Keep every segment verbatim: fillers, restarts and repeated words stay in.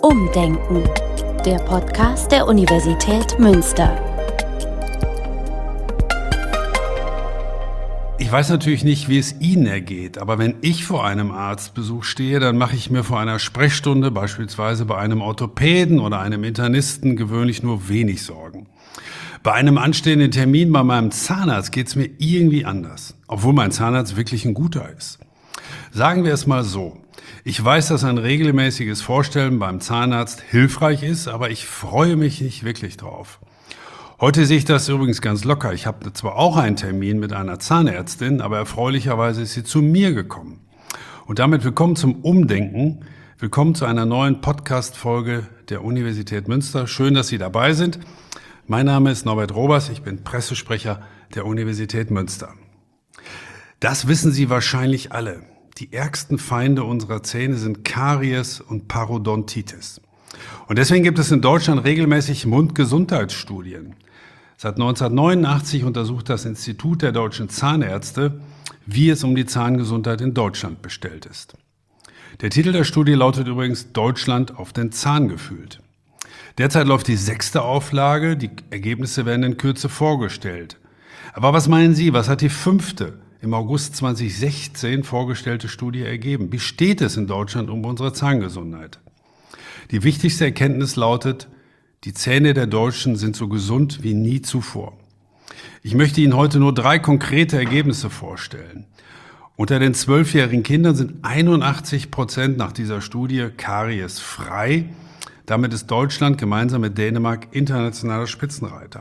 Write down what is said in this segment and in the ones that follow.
Umdenken, der Podcast der Universität Münster. Ich weiß natürlich nicht, wie es Ihnen ergeht, aber wenn ich vor einem Arztbesuch stehe, dann mache ich mir vor einer Sprechstunde, beispielsweise bei einem Orthopäden oder einem Internisten, gewöhnlich nur wenig Sorgen. Bei einem anstehenden Termin bei meinem Zahnarzt geht es mir irgendwie anders, obwohl mein Zahnarzt wirklich ein guter ist. Sagen wir es mal so. Ich weiß, dass ein regelmäßiges Vorstellen beim Zahnarzt hilfreich ist, aber ich freue mich nicht wirklich drauf. Heute sehe ich das übrigens ganz locker. Ich habe zwar auch einen Termin mit einer Zahnärztin, aber erfreulicherweise ist sie zu mir gekommen. Und damit willkommen zum Umdenken. Willkommen zu einer neuen Podcast-Folge der Universität Münster. Schön, dass Sie dabei sind. Mein Name ist Norbert Robers, ich bin Pressesprecher der Universität Münster. Das wissen Sie wahrscheinlich alle. Die ärgsten Feinde unserer Zähne sind Karies und Parodontitis. Und deswegen gibt es in Deutschland regelmäßig Mundgesundheitsstudien. Seit neunzehnhundertneunundachtzig untersucht das Institut der deutschen Zahnärzte, wie es um die Zahngesundheit in Deutschland bestellt ist. Der Titel der Studie lautet übrigens Deutschland auf den Zahn gefühlt. Derzeit läuft die sechste Auflage, die Ergebnisse werden in Kürze vorgestellt. Aber was meinen Sie, was hat die fünfte im August zweitausendsechzehn vorgestellte Studie ergeben? Wie steht es in Deutschland um unsere Zahngesundheit? Die wichtigste Erkenntnis lautet, die Zähne der Deutschen sind so gesund wie nie zuvor. Ich möchte Ihnen heute nur drei konkrete Ergebnisse vorstellen. Unter den zwölfjährigen Kindern sind einundachtzig Prozent nach dieser Studie kariesfrei. Damit ist Deutschland gemeinsam mit Dänemark internationaler Spitzenreiter.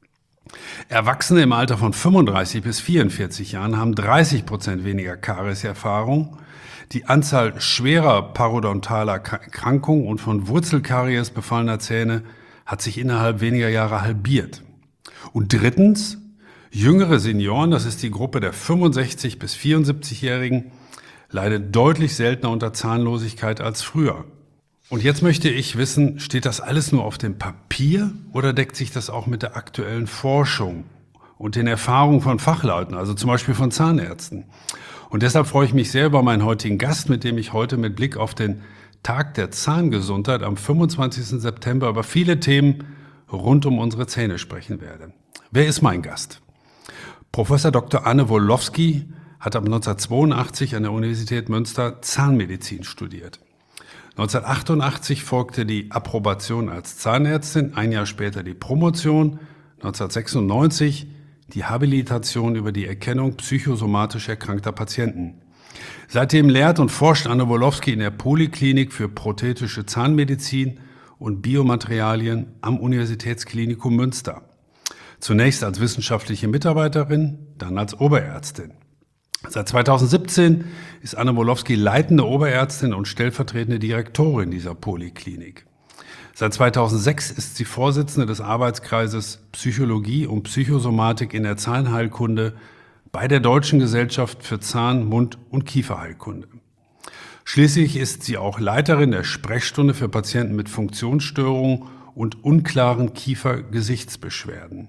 Erwachsene im Alter von fünfunddreißig bis vierundvierzig Jahren haben dreißig Prozent weniger Karieserfahrung. Die Anzahl schwerer parodontaler Erkrankungen und von Wurzelkaries befallener Zähne hat sich innerhalb weniger Jahre halbiert. Und drittens, jüngere Senioren, das ist die Gruppe der fünfundsechzig bis vierundsiebzigjährigen, leidet deutlich seltener unter Zahnlosigkeit als früher. Und jetzt möchte ich wissen, steht das alles nur auf dem Papier oder deckt sich das auch mit der aktuellen Forschung und den Erfahrungen von Fachleuten, also zum Beispiel von Zahnärzten? Und deshalb freue ich mich sehr über meinen heutigen Gast, mit dem ich heute mit Blick auf den Tag der Zahngesundheit am fünfundzwanzigsten September über viele Themen rund um unsere Zähne sprechen werde. Wer ist mein Gast? Professor Doktor Anne Wolofsky hat ab neunzehnhundertzweiundachtzig an der Universität Münster Zahnmedizin studiert. neunzehnhundertachtundachtzig folgte die Approbation als Zahnärztin, ein Jahr später die Promotion, neunzehnhundertsechsundneunzig die Habilitation über die Erkennung psychosomatisch erkrankter Patienten. Seitdem lehrt und forscht Anne Wolofsky in der Poliklinik für prothetische Zahnmedizin und Biomaterialien am Universitätsklinikum Münster. Zunächst als wissenschaftliche Mitarbeiterin, dann als Oberärztin. Seit zweitausendsiebzehn ist Anne Wolofsky leitende Oberärztin und stellvertretende Direktorin dieser Poliklinik. Seit zweitausendsechs ist sie Vorsitzende des Arbeitskreises Psychologie und Psychosomatik in der Zahnheilkunde bei der Deutschen Gesellschaft für Zahn-, Mund- und Kieferheilkunde. Schließlich ist sie auch Leiterin der Sprechstunde für Patienten mit Funktionsstörungen und unklaren Kiefer-Gesichtsbeschwerden.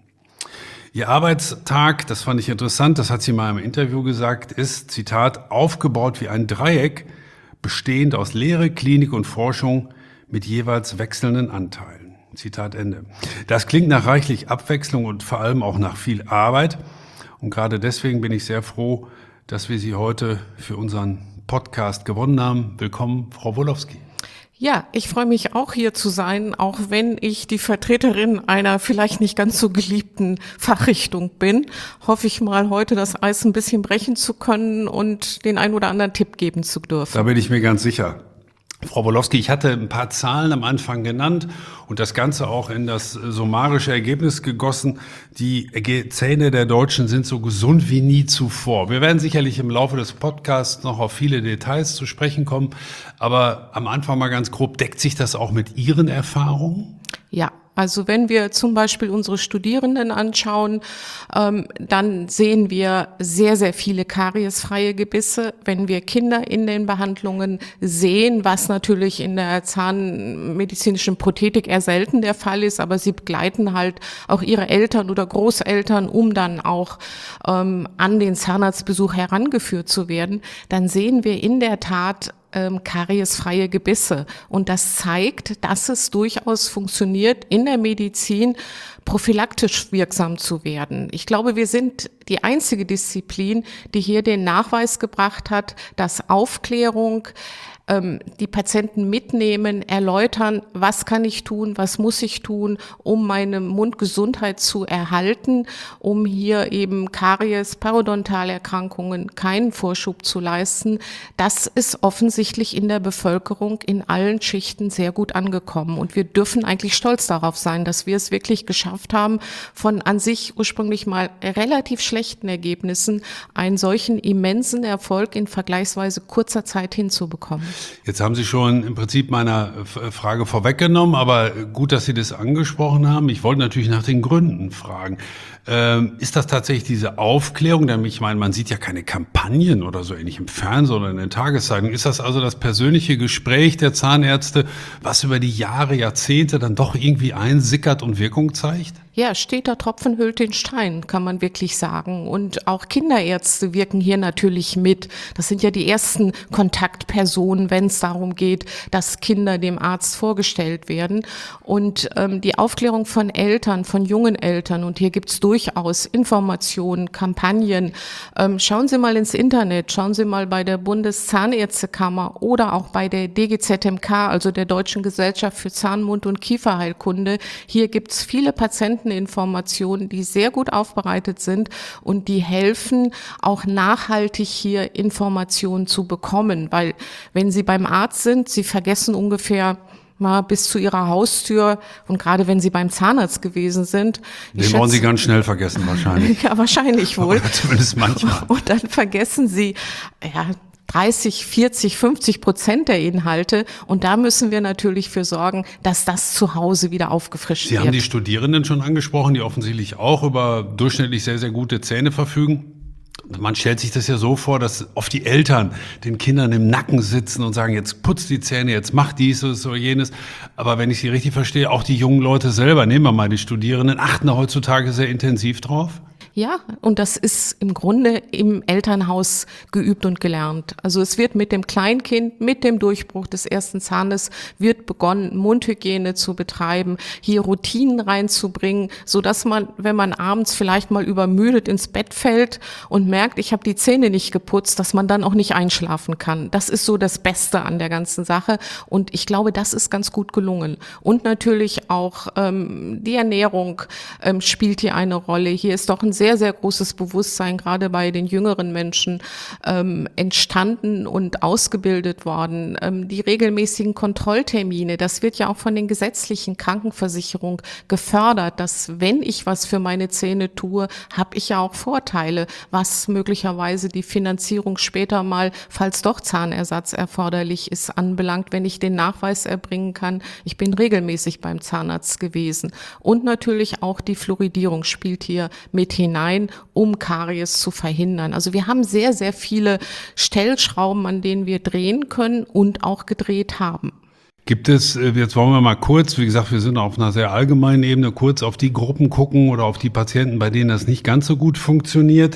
Ihr Arbeitstag, das fand ich interessant, das hat sie mal im Interview gesagt, ist, Zitat, aufgebaut wie ein Dreieck, bestehend aus Lehre, Klinik und Forschung mit jeweils wechselnden Anteilen. Zitat Ende. Das klingt nach reichlich Abwechslung und vor allem auch nach viel Arbeit. Und gerade deswegen bin ich sehr froh, dass wir Sie heute für unseren Podcast gewonnen haben. Willkommen, Frau Wolofsky. Ja, ich freue mich auch hier zu sein, auch wenn ich die Vertreterin einer vielleicht nicht ganz so geliebten Fachrichtung bin. Hoffe ich mal, heute das Eis ein bisschen brechen zu können und den einen oder anderen Tipp geben zu dürfen. Da bin ich mir ganz sicher. Frau Wolofsky, ich hatte ein paar Zahlen am Anfang genannt und das Ganze auch in das summarische Ergebnis gegossen. Die Zähne der Deutschen sind so gesund wie nie zuvor. Wir werden sicherlich im Laufe des Podcasts noch auf viele Details zu sprechen kommen, aber am Anfang mal ganz grob, deckt sich das auch mit Ihren Erfahrungen? Ja. Also wenn wir zum Beispiel unsere Studierenden anschauen, ähm, dann sehen wir sehr, sehr viele kariesfreie Gebisse. Wenn wir Kinder in den Behandlungen sehen, was natürlich in der zahnmedizinischen Prothetik eher selten der Fall ist, aber sie begleiten halt auch ihre Eltern oder Großeltern, um dann auch ähm, an den Zahnarztbesuch herangeführt zu werden, dann sehen wir in der Tat ähm, kariesfreie Gebisse. Und das zeigt, dass es durchaus funktioniert, in der Medizin prophylaktisch wirksam zu werden. Ich glaube, wir sind die einzige Disziplin, die hier den Nachweis gebracht hat, dass Aufklärung, ähm, die Patienten mitnehmen, erläutern, was kann ich tun, was muss ich tun, um meine Mundgesundheit zu erhalten, um hier eben Karies, Parodontalerkrankungen keinen Vorschub zu leisten. Das ist offensichtlich in der Bevölkerung in allen Schichten sehr gut angekommen. Und wir dürfen eigentlich stolz darauf sein, dass wir es wirklich geschafft haben, von an sich ursprünglich mal relativ schlechten Ergebnissen einen solchen immensen Erfolg in vergleichsweise kurzer Zeit hinzubekommen. Jetzt haben Sie schon im Prinzip meiner Frage vorweggenommen, aber gut, dass Sie das angesprochen haben. Ich wollte natürlich nach den Gründen fragen. Ähm, ist das tatsächlich diese Aufklärung? Denn ich meine, man sieht ja keine Kampagnen oder so ähnlich im Fernsehen oder in den Tageszeitungen. Ist das also das persönliche Gespräch der Zahnärzte, was über die Jahre, Jahrzehnte dann doch irgendwie einsickert und Wirkung zeigt? Ja, steter Tropfen hüllt den Stein, kann man wirklich sagen. Und auch Kinderärzte wirken hier natürlich mit. Das sind ja die ersten Kontaktpersonen, wenn es darum geht, dass Kinder dem Arzt vorgestellt werden. Und ähm, die Aufklärung von Eltern, von jungen Eltern, und hier gibt's durchaus Informationen, Kampagnen. Ähm, schauen Sie mal ins Internet, schauen Sie mal bei der Bundeszahnärztekammer oder auch bei der D G Z M K, also der Deutschen Gesellschaft für Zahn-, Mund- und Kieferheilkunde. Hier gibt's viele Patienten Informationen, die sehr gut aufbereitet sind und die helfen, auch nachhaltig hier Informationen zu bekommen. Weil wenn Sie beim Arzt sind, Sie vergessen ungefähr mal bis zu Ihrer Haustür, und gerade wenn Sie beim Zahnarzt gewesen sind. Den wollen Sie ganz schnell vergessen wahrscheinlich. Ja, wahrscheinlich wohl. Aber zumindest manchmal. Und dann vergessen Sie, ja, dreißig, vierzig, fünfzig Prozent der Inhalte. Und da müssen wir natürlich für sorgen, dass das zu Hause wieder aufgefrischt Sie wird. haben die Studierenden schon angesprochen, die offensichtlich auch über durchschnittlich sehr, sehr gute Zähne verfügen. Man stellt sich das ja so vor, dass oft die Eltern den Kindern im Nacken sitzen und sagen, jetzt putz die Zähne, jetzt mach dieses oder jenes. Aber wenn ich Sie richtig verstehe, auch die jungen Leute selber, nehmen wir mal die Studierenden, achten da heutzutage sehr intensiv drauf. Ja, und das ist im Grunde im Elternhaus geübt und gelernt. Also es wird mit dem Kleinkind, mit dem Durchbruch des ersten Zahnes, wird begonnen, Mundhygiene zu betreiben, hier Routinen reinzubringen, so dass man, wenn man abends vielleicht mal übermüdet ins Bett fällt und merkt, ich habe die Zähne nicht geputzt, dass man dann auch nicht einschlafen kann. Das ist so das Beste an der ganzen Sache. Und ich glaube, das ist ganz gut gelungen. Und natürlich auch ähm, die Ernährung ähm, spielt hier eine Rolle. Hier ist doch ein sehr, sehr großes Bewusstsein, gerade bei den jüngeren Menschen, ähm, entstanden und ausgebildet worden. Ähm, die regelmäßigen Kontrolltermine, das wird ja auch von den gesetzlichen Krankenversicherungen gefördert, dass wenn ich was für meine Zähne tue, habe ich ja auch Vorteile, was möglicherweise die Finanzierung später mal, falls doch Zahnersatz erforderlich ist, anbelangt, wenn ich den Nachweis erbringen kann, ich bin regelmäßig beim Zahnarzt gewesen. Und natürlich auch die Fluoridierung spielt hier mit hinein, um Karies zu verhindern. Also wir haben sehr, sehr viele Stellschrauben, an denen wir drehen können und auch gedreht haben. Gibt es, jetzt wollen wir mal kurz, wie gesagt, wir sind auf einer sehr allgemeinen Ebene, kurz auf die Gruppen gucken oder auf die Patienten, bei denen das nicht ganz so gut funktioniert.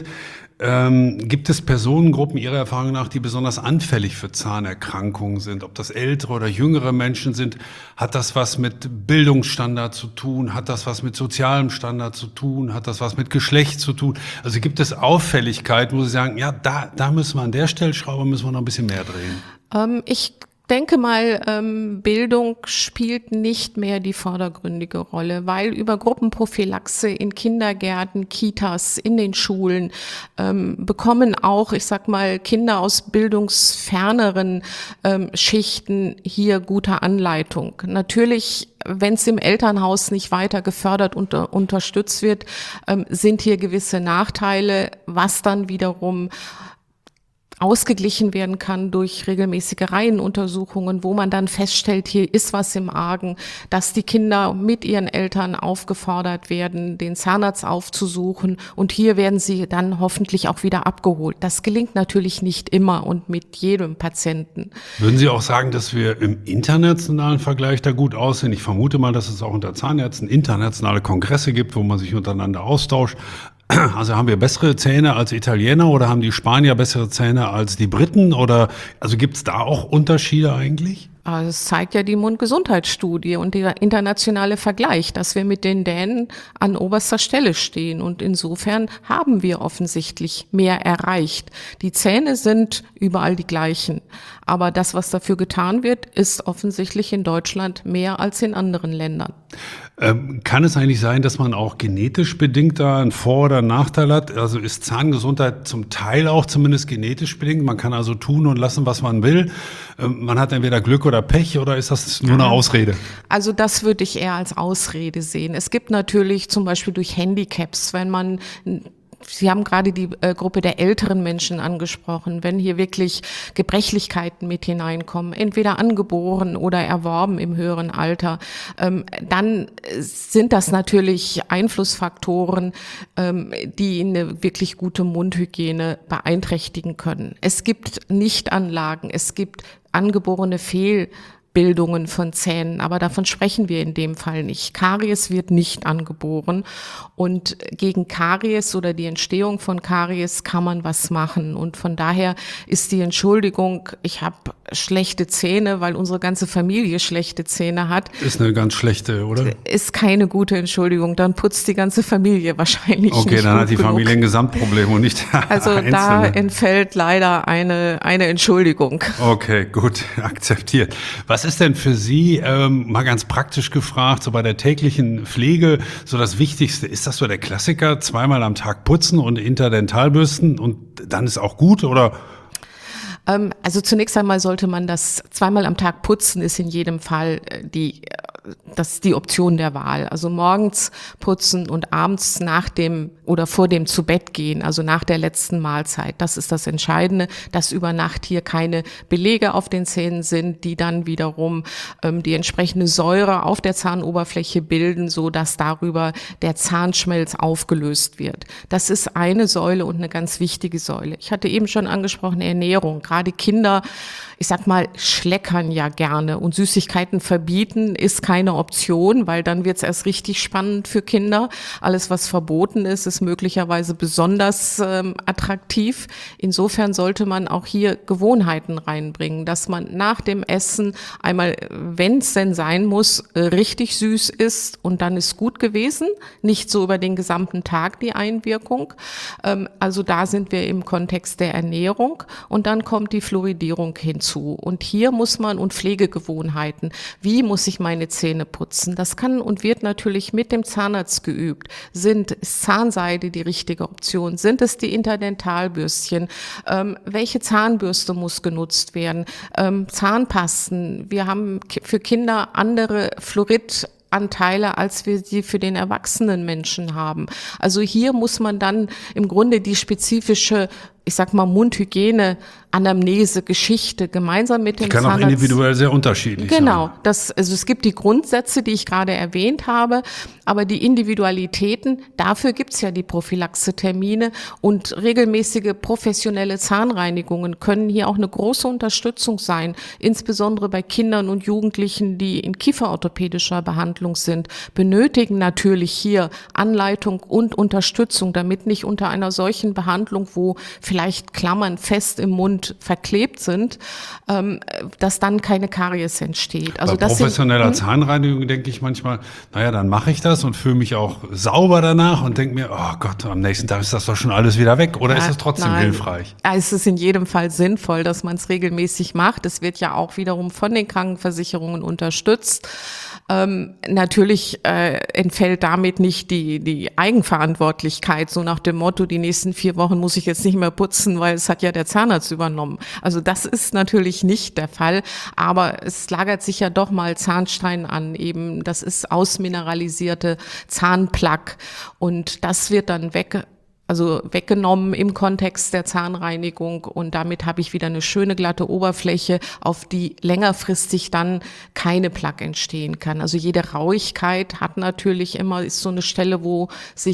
Ähm, gibt es Personengruppen Ihrer Erfahrung nach, die besonders anfällig für Zahnerkrankungen sind? Ob das ältere oder jüngere Menschen sind? Hat das was mit Bildungsstandard zu tun? Hat das was mit sozialem Standard zu tun? Hat das was mit Geschlecht zu tun? Also gibt es Auffälligkeiten, wo Sie sagen, ja, da, da müssen wir an der Stellschraube müssen wir noch ein bisschen mehr drehen? Ähm, ich denke mal, ähm, Bildung spielt nicht mehr die vordergründige Rolle, weil über Gruppenprophylaxe in Kindergärten, Kitas, in den Schulen ähm, bekommen auch, ich sag mal, Kinder aus bildungsferneren ähm, Schichten hier gute Anleitung. Natürlich, wenn es im Elternhaus nicht weiter gefördert und unter, unterstützt wird, ähm, sind hier gewisse Nachteile, was dann wiederum ausgeglichen werden kann durch regelmäßige Reihenuntersuchungen, wo man dann feststellt, hier ist was im Argen, dass die Kinder mit ihren Eltern aufgefordert werden, den Zahnarzt aufzusuchen, und hier werden sie dann hoffentlich auch wieder abgeholt. Das gelingt natürlich nicht immer und mit jedem Patienten. Würden Sie auch sagen, dass wir im internationalen Vergleich da gut aussehen? Ich vermute mal, dass es auch unter Zahnärzten internationale Kongresse gibt, wo man sich untereinander austauscht. Also haben wir bessere Zähne als Italiener oder haben die Spanier bessere Zähne als die Briten? Oder also gibt es da auch Unterschiede eigentlich? Das zeigt ja die Mundgesundheitsstudie und der internationale Vergleich, dass wir mit den Dänen an oberster Stelle stehen. Und insofern haben wir offensichtlich mehr erreicht. Die Zähne sind überall die gleichen. Aber das, was dafür getan wird, ist offensichtlich in Deutschland mehr als in anderen Ländern. Ähm, kann es eigentlich sein, dass man auch genetisch bedingt da einen Vor- oder einen Nachteil hat? Also ist Zahngesundheit zum Teil auch zumindest genetisch bedingt? Man kann also tun und lassen, was man will. Ähm, man hat entweder Glück oder Pech, oder ist das nur eine Ausrede? Also das würde ich eher als Ausrede sehen. Es gibt natürlich zum Beispiel durch Handicaps, wenn man Sie haben gerade die äh, Gruppe der älteren Menschen angesprochen. Wenn hier wirklich Gebrechlichkeiten mit hineinkommen, entweder angeboren oder erworben im höheren Alter, ähm, dann sind das natürlich Einflussfaktoren, ähm, die eine wirklich gute Mundhygiene beeinträchtigen können. Es gibt Nichtanlagen, es gibt angeborene Fehl Bildungen von Zähnen, aber davon sprechen wir in dem Fall nicht. Karies wird nicht angeboren und gegen Karies oder die Entstehung von Karies kann man was machen und von daher ist die Entschuldigung, ich habe schlechte Zähne, weil unsere ganze Familie schlechte Zähne hat. Ist eine ganz schlechte, oder? Ist keine gute Entschuldigung, dann putzt die ganze Familie wahrscheinlich okay, nicht. Okay, dann hat die genug. Familie ein Gesamtproblem und nicht der Also Einzelne. Da entfällt leider eine, eine Entschuldigung. Okay, gut, akzeptiert. Was ist denn für Sie, ähm, mal ganz praktisch gefragt, so bei der täglichen Pflege, so das Wichtigste? Ist das so der Klassiker, zweimal am Tag putzen und Interdentalbürsten und dann ist auch gut, oder? Ähm, also zunächst einmal sollte man das zweimal am Tag putzen, ist in jedem Fall die das ist die Option der Wahl. Also morgens putzen und abends nach dem oder vor dem zu Bett gehen, also nach der letzten Mahlzeit. Das ist das Entscheidende, dass über Nacht hier keine Belege auf den Zähnen sind, die dann wiederum ähm, die entsprechende Säure auf der Zahnoberfläche bilden, so dass darüber der Zahnschmelz aufgelöst wird. Das ist eine Säule und eine ganz wichtige Säule. Ich hatte eben schon angesprochen, Ernährung. Gerade Kinder, ich sag mal, schleckern ja gerne und Süßigkeiten verbieten ist keine Option, weil dann wird es erst richtig spannend für Kinder. Alles, was verboten ist, ist möglicherweise besonders ähm, attraktiv. Insofern sollte man auch hier Gewohnheiten reinbringen, dass man nach dem Essen einmal, wenn es denn sein muss, richtig süß isst und dann ist gut gewesen. Nicht so über den gesamten Tag die Einwirkung. Ähm, also da sind wir im Kontext der Ernährung und dann kommt die Fluoridierung hinzu. Und hier muss man und Pflegegewohnheiten. Wie muss ich meine Zähne putzen? Das kann und wird natürlich mit dem Zahnarzt geübt. Sind ist Zahnseide die richtige Option? Sind es die Interdentalbürstchen? Ähm, welche Zahnbürste muss genutzt werden? Ähm, Zahnpasten. Wir haben für Kinder andere Fluorid Anteile, als wir sie für den erwachsenen Menschen haben. Also hier muss man dann im Grunde die spezifische, ich sag mal, Mundhygiene, Anamnese, Geschichte gemeinsam mit dem Zahnarzt. Kann auch individuell sehr unterschiedlich sein. Genau, das, also es gibt die Grundsätze, die ich gerade erwähnt habe, aber die Individualitäten, dafür gibt's ja die Prophylaxetermine und regelmäßige professionelle Zahnreinigungen können hier auch eine große Unterstützung sein, insbesondere bei Kindern und Jugendlichen, die in kieferorthopädischer Behandlung sind, benötigen natürlich hier Anleitung und Unterstützung, damit nicht unter einer solchen Behandlung, wo vielleicht Klammern fest im Mund verklebt sind, ähm, dass dann keine Karies entsteht. Also bei das professioneller sind, Zahnreinigung denke ich manchmal, naja, dann mache ich das und fühle mich auch sauber danach und denke mir, oh Gott, am nächsten Tag ist das doch schon alles wieder weg. Oder ja, ist es trotzdem nein, hilfreich? Ja, es ist in jedem Fall sinnvoll, dass man es regelmäßig macht. Es wird ja auch wiederum von den Krankenversicherungen unterstützt. Ähm, natürlich äh, entfällt damit nicht die, die Eigenverantwortlichkeit, so nach dem Motto, die nächsten vier Wochen muss ich jetzt nicht mehr putzen, weil es hat ja der Zahnarzt übernommen. Also das ist natürlich nicht der Fall, aber es lagert sich ja doch mal Zahnstein an, eben das ist ausmineralisierte Zahnplaque und das wird dann weg Also weggenommen im Kontext der Zahnreinigung und damit habe ich wieder eine schöne glatte Oberfläche, auf die längerfristig dann keine Plaque entstehen kann. Also jede Rauigkeit hat natürlich immer, ist so eine Stelle, wo sich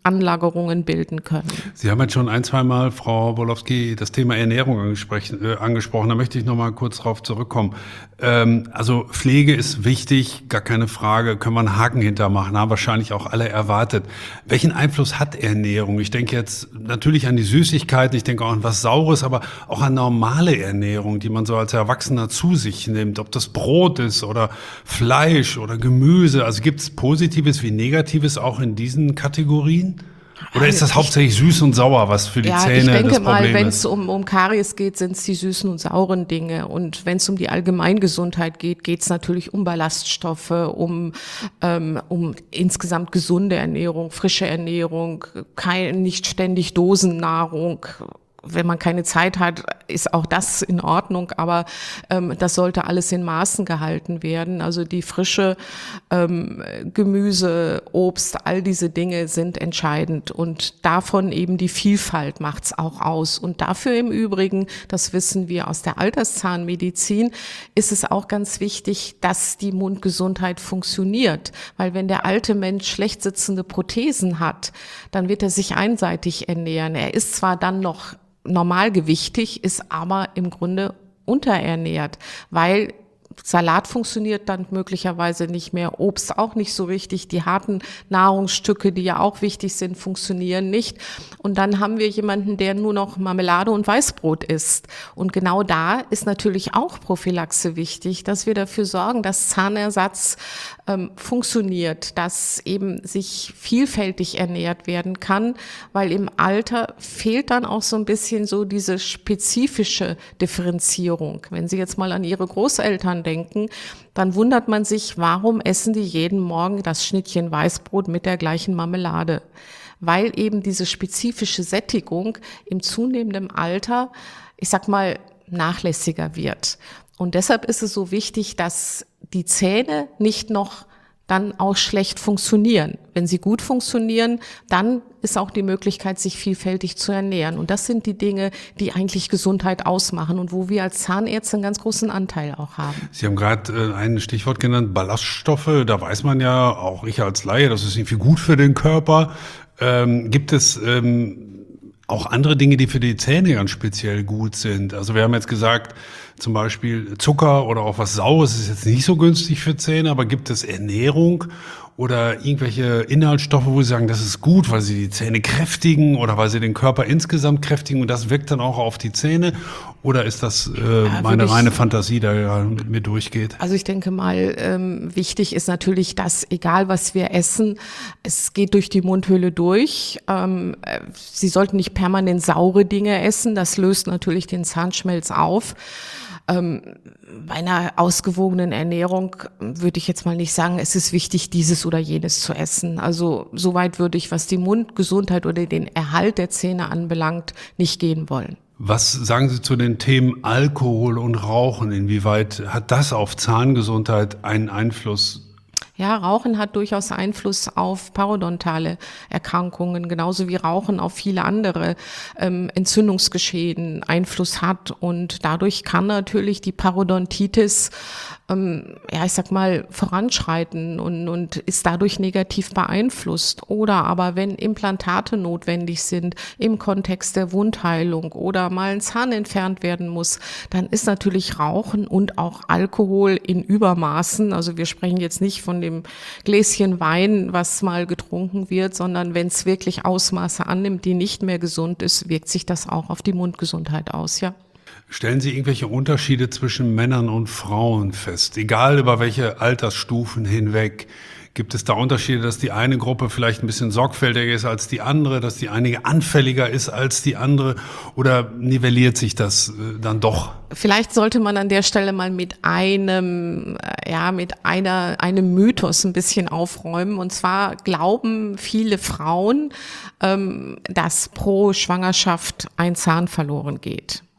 Anlagerungen bilden können. Sie haben jetzt schon ein, zwei Mal, Frau Borlowski, das Thema Ernährung äh, angesprochen. Da möchte ich noch mal kurz drauf zurückkommen. Ähm, also Pflege ist wichtig, gar keine Frage, können wir einen Haken hintermachen, haben wahrscheinlich auch alle erwartet. Welchen Einfluss hat Ernährung? Ich denke jetzt natürlich an die Süßigkeiten, ich denke auch an was Saures, aber auch an normale Ernährung, die man so als Erwachsener zu sich nimmt. Ob das Brot ist oder Fleisch oder Gemüse. Also gibt es Positives wie Negatives auch in diesen Kategorien? Oder ist das hauptsächlich süß und sauer, was für die ja, Zähne ich denke das Problem mal, wenn ist? es um, um Karies geht, sind es die süßen und sauren Dinge. Und wenn es um die Allgemeingesundheit geht, geht es natürlich um Ballaststoffe, um, ähm, um insgesamt gesunde Ernährung, frische Ernährung, kein, nicht ständig Dosennahrung. Wenn man keine Zeit hat, ist auch das in Ordnung, aber ähm, das sollte alles in Maßen gehalten werden. Also die frische ähm, Gemüse, Obst, all diese Dinge sind entscheidend und davon eben die Vielfalt macht's auch aus. Und dafür im Übrigen, das wissen wir aus der Alterszahnmedizin, ist es auch ganz wichtig, dass die Mundgesundheit funktioniert. Weil wenn der alte Mensch schlecht sitzende Prothesen hat, dann wird er sich einseitig ernähren. Er ist zwar dann noch normalgewichtig, ist aber im Grunde unterernährt, weil Salat funktioniert dann möglicherweise nicht mehr, Obst auch nicht so richtig, die harten Nahrungsstücke, die ja auch wichtig sind, funktionieren nicht. Und dann haben wir jemanden, der nur noch Marmelade und Weißbrot isst. Und genau da ist natürlich auch Prophylaxe wichtig, dass wir dafür sorgen, dass Zahnersatz ähm, funktioniert, dass eben sich vielfältig ernährt werden kann, weil im Alter fehlt dann auch so ein bisschen so diese spezifische Differenzierung. Wenn Sie jetzt mal an Ihre Großeltern denken, dann wundert man sich, warum essen die jeden Morgen das Schnittchen Weißbrot mit der gleichen Marmelade? Weil eben diese spezifische Sättigung im zunehmenden Alter, ich sag mal, nachlässiger wird. Und deshalb ist es so wichtig, dass die Zähne nicht noch dann auch schlecht funktionieren. Wenn sie gut funktionieren, dann ist auch die Möglichkeit, sich vielfältig zu ernähren. Und das sind die Dinge, die eigentlich Gesundheit ausmachen und wo wir als Zahnärzte einen ganz großen Anteil auch haben. Sie haben gerade äh, ein Stichwort genannt, Ballaststoffe. Da weiß man ja, auch ich als Laie, das ist irgendwie gut für den Körper. Ähm, gibt es ähm, auch andere Dinge, die für die Zähne ganz speziell gut sind? Also wir haben jetzt gesagt, zum Beispiel Zucker oder auch was Saures ist jetzt nicht so günstig für Zähne, aber gibt es Ernährung oder irgendwelche Inhaltsstoffe, wo Sie sagen, das ist gut, weil sie die Zähne kräftigen oder weil sie den Körper insgesamt kräftigen und das wirkt dann auch auf die Zähne? Oder ist das äh, ja, meine ich, reine Fantasie, da ja mit mir durchgeht? Also ich denke mal, ähm, wichtig ist natürlich, dass egal was wir essen, es geht durch die Mundhöhle durch. Ähm, Sie sollten nicht permanent saure Dinge essen, das löst natürlich den Zahnschmelz auf. Ähm, bei einer ausgewogenen Ernährung würde ich jetzt mal nicht sagen, es ist wichtig, dieses oder jenes zu essen. Also soweit würde ich, was die Mundgesundheit oder den Erhalt der Zähne anbelangt, nicht gehen wollen. Was sagen Sie zu den Themen Alkohol und Rauchen? Inwieweit hat das auf Zahngesundheit einen Einfluss? Ja, Rauchen hat durchaus Einfluss auf parodontale Erkrankungen, genauso wie Rauchen auf viele andere ähm, Entzündungsgeschehen Einfluss hat. Und dadurch kann natürlich die Parodontitis, ähm, ja, ich sag mal, voranschreiten und, und ist dadurch negativ beeinflusst. Oder aber wenn Implantate notwendig sind im Kontext der Wundheilung oder mal ein Zahn entfernt werden muss, dann ist natürlich Rauchen und auch Alkohol in Übermaßen, also wir sprechen jetzt nicht von dem Gläschen Wein, was mal getrunken wird, sondern wenn es wirklich Ausmaße annimmt, die nicht mehr gesund ist, wirkt sich das auch auf die Mundgesundheit aus, ja. Stellen Sie irgendwelche Unterschiede zwischen Männern und Frauen fest? Egal über welche Altersstufen hinweg. Gibt es da Unterschiede, dass die eine Gruppe vielleicht ein bisschen sorgfältiger ist als die andere, dass die eine anfälliger ist als die andere oder nivelliert sich das äh, dann doch? Vielleicht sollte man an der Stelle mal mit einem, ja, mit einer, einem Mythos ein bisschen aufräumen. Und zwar glauben viele Frauen, ähm, dass pro Schwangerschaft ein Zahn verloren geht.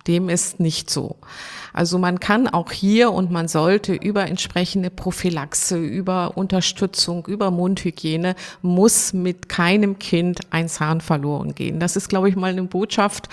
Dem ist nicht so. Also man kann auch hier und man sollte über entsprechende Prophylaxe, über Unterstützung, über Mundhygiene, muss mit keinem Kind ein Zahn verloren gehen. Das ist, glaube ich, mal eine Botschaft,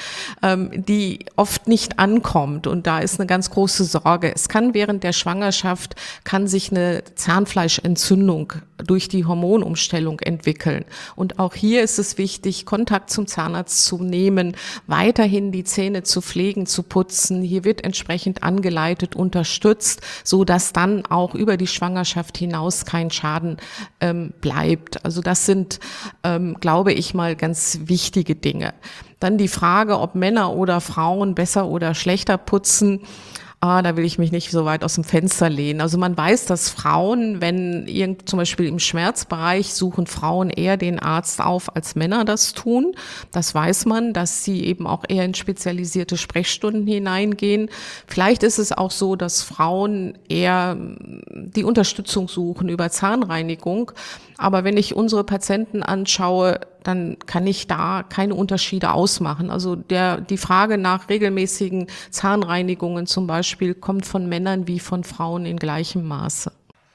die oft nicht ankommt, und da ist eine ganz große Sorge. Es kann während der Schwangerschaft, kann sich eine Zahnfleischentzündung durch die Hormonumstellung entwickeln. Und auch hier ist es wichtig, Kontakt zum Zahnarzt zu nehmen, weiterhin die Zähne zu pflegen, zu putzen. Hier wird entsprechend angeleitet, unterstützt, so dass dann auch über die Schwangerschaft hinaus kein Schaden ähm, bleibt. Also das sind, ähm, glaube ich mal, ganz wichtige Dinge. Dann die Frage, ob Männer oder Frauen besser oder schlechter putzen. Ah, da will ich mich nicht so weit aus dem Fenster lehnen. Also man weiß, dass Frauen, wenn irgend, zum Beispiel im Schmerzbereich, suchen Frauen eher den Arzt auf, als Männer das tun. Das weiß man, dass sie eben auch eher in spezialisierte Sprechstunden hineingehen. Vielleicht ist es auch so, dass Frauen eher die Unterstützung suchen über Zahnreinigung. Aber wenn ich unsere Patienten anschaue, dann kann ich da keine Unterschiede ausmachen. Also der, die Frage nach regelmäßigen Zahnreinigungen zum Beispiel kommt von Männern wie von Frauen in gleichem Maße.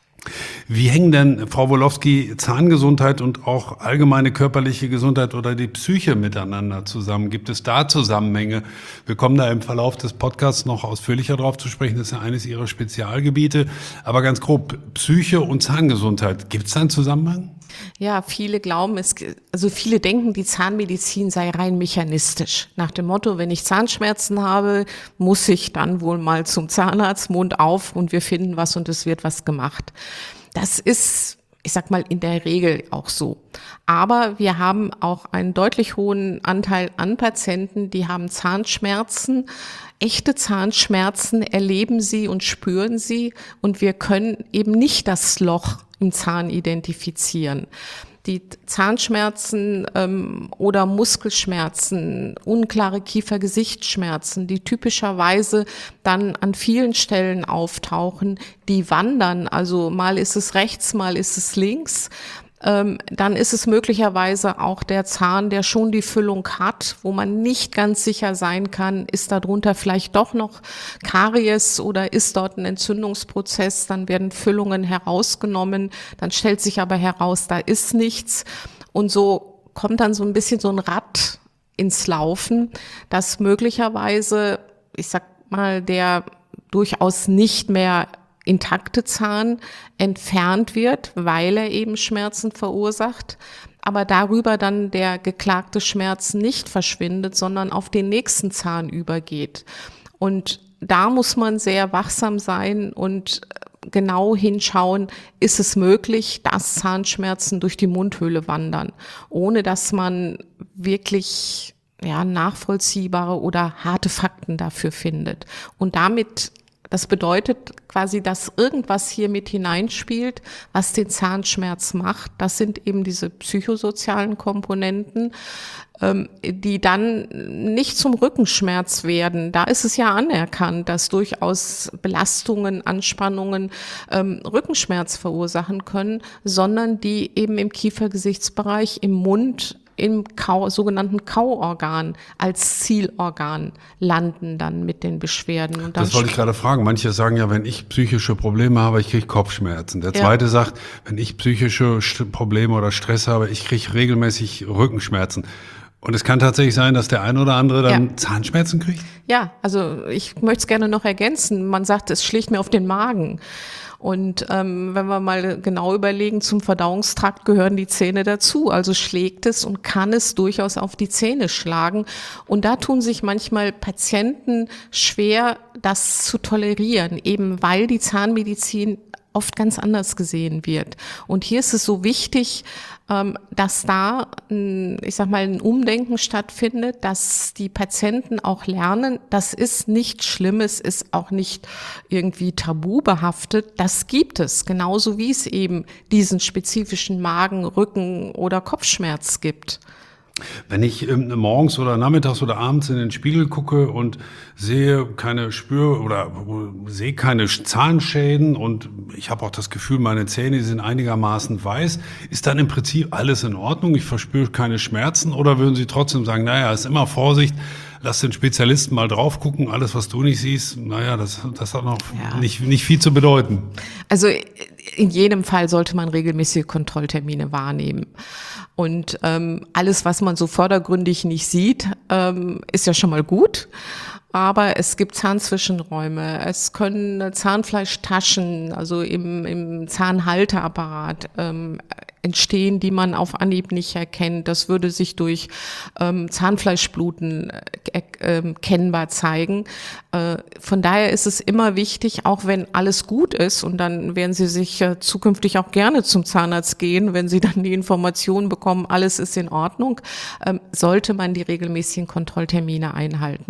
Wie hängen denn, Frau Wolofsky, Zahngesundheit und auch allgemeine körperliche Gesundheit oder die Psyche miteinander zusammen? Gibt es da Zusammenhänge? Wir kommen da im Verlauf des Podcasts noch ausführlicher drauf zu sprechen. Das ist ja eines Ihrer Spezialgebiete. Aber ganz grob, Psyche und Zahngesundheit, gibt es da einen Zusammenhang? Ja, viele glauben, es, also viele denken, die Zahnmedizin sei rein mechanistisch. Nach dem Motto, wenn ich Zahnschmerzen habe, muss ich dann wohl mal zum Zahnarzt, Mund auf, und wir finden was und es wird was gemacht. Das ist, ich sag mal, in der Regel auch so. Aber wir haben auch einen deutlich hohen Anteil an Patienten, die haben Zahnschmerzen. Echte Zahnschmerzen erleben sie und spüren sie, und wir können eben nicht das Loch im Zahn identifizieren. Die Zahnschmerzen ähm, oder Muskelschmerzen, unklare Kiefer-Gesichtsschmerzen, die typischerweise dann an vielen Stellen auftauchen, die wandern. Also mal ist es rechts, mal ist es links. Ähm, dann ist es möglicherweise auch der Zahn, der schon die Füllung hat, wo man nicht ganz sicher sein kann, ist darunter vielleicht doch noch Karies oder ist dort ein Entzündungsprozess. Dann werden Füllungen herausgenommen, dann stellt sich aber heraus, da ist nichts. Und so kommt dann so ein bisschen so ein Rad ins Laufen, dass möglicherweise, ich sag mal, der durchaus nicht mehr intakte Zahn entfernt wird, weil er eben Schmerzen verursacht, aber darüber dann der geklagte Schmerz nicht verschwindet, sondern auf den nächsten Zahn übergeht. Und da muss man sehr wachsam sein und genau hinschauen, ist es möglich, dass Zahnschmerzen durch die Mundhöhle wandern, ohne dass man wirklich ja, nachvollziehbare oder harte Fakten dafür findet. Und damit Das bedeutet quasi, dass irgendwas hier mit hineinspielt, was den Zahnschmerz macht. Das sind eben diese psychosozialen Komponenten, die dann nicht zum Rückenschmerz werden. Da ist es ja anerkannt, dass durchaus Belastungen, Anspannungen ähm, Rückenschmerz verursachen können, sondern die eben im Kiefergesichtsbereich, im Mund, im Kau, sogenannten Kauorgan als Zielorgan landen dann mit den Beschwerden. Und dann das wollte ich gerade fragen. Manche sagen ja, wenn ich psychische Probleme habe, ich kriege Kopfschmerzen. Der zweite ja. sagt, wenn ich psychische Probleme oder Stress habe, ich kriege regelmäßig Rückenschmerzen. Und es kann tatsächlich sein, dass der eine oder andere dann ja. Zahnschmerzen kriegt? Ja, also ich möchte es gerne noch ergänzen. Man sagt, es schlägt mir auf den Magen. Und ähm, wenn wir mal genau überlegen, zum Verdauungstrakt gehören die Zähne dazu. Also schlägt es und kann es durchaus auf die Zähne schlagen. Und da tun sich manchmal Patienten schwer, das zu tolerieren, eben weil die Zahnmedizin oft ganz anders gesehen wird. Und hier ist es so wichtig, dass da, ich sag mal, ein Umdenken stattfindet, dass die Patienten auch lernen, das ist nichts Schlimmes, ist auch nicht irgendwie tabubehaftet. Das gibt es, genauso wie es eben diesen spezifischen Magen-, Rücken- oder Kopfschmerz gibt. Wenn ich ähm, morgens oder nachmittags oder abends in den Spiegel gucke und sehe keine Spür oder äh, sehe keine Zahnschäden und ich habe auch das Gefühl, meine Zähne sind einigermaßen weiß, ist dann im Prinzip alles in Ordnung? Ich verspüre keine Schmerzen, oder würden Sie trotzdem sagen, naja, ist immer Vorsicht, lass den Spezialisten mal drauf gucken, alles, was du nicht siehst, naja, das, das hat noch Ja. nicht, nicht viel zu bedeuten. Also in jedem Fall sollte man regelmäßige Kontrolltermine wahrnehmen. Und ähm, alles, was man so vordergründig nicht sieht, ähm, ist ja schon mal gut. Aber es gibt Zahnzwischenräume, es können Zahnfleischtaschen, also im, im Zahnhalteapparat ähm, entstehen, die man auf Anhieb nicht erkennt. Das würde sich durch ähm, Zahnfleischbluten äh, äh, kennbar zeigen. Äh, von daher ist es immer wichtig, auch wenn alles gut ist, und dann werden Sie sich äh, zukünftig auch gerne zum Zahnarzt gehen, wenn Sie dann die Information bekommen, alles ist in Ordnung, äh, sollte man die regelmäßigen Kontrolltermine einhalten,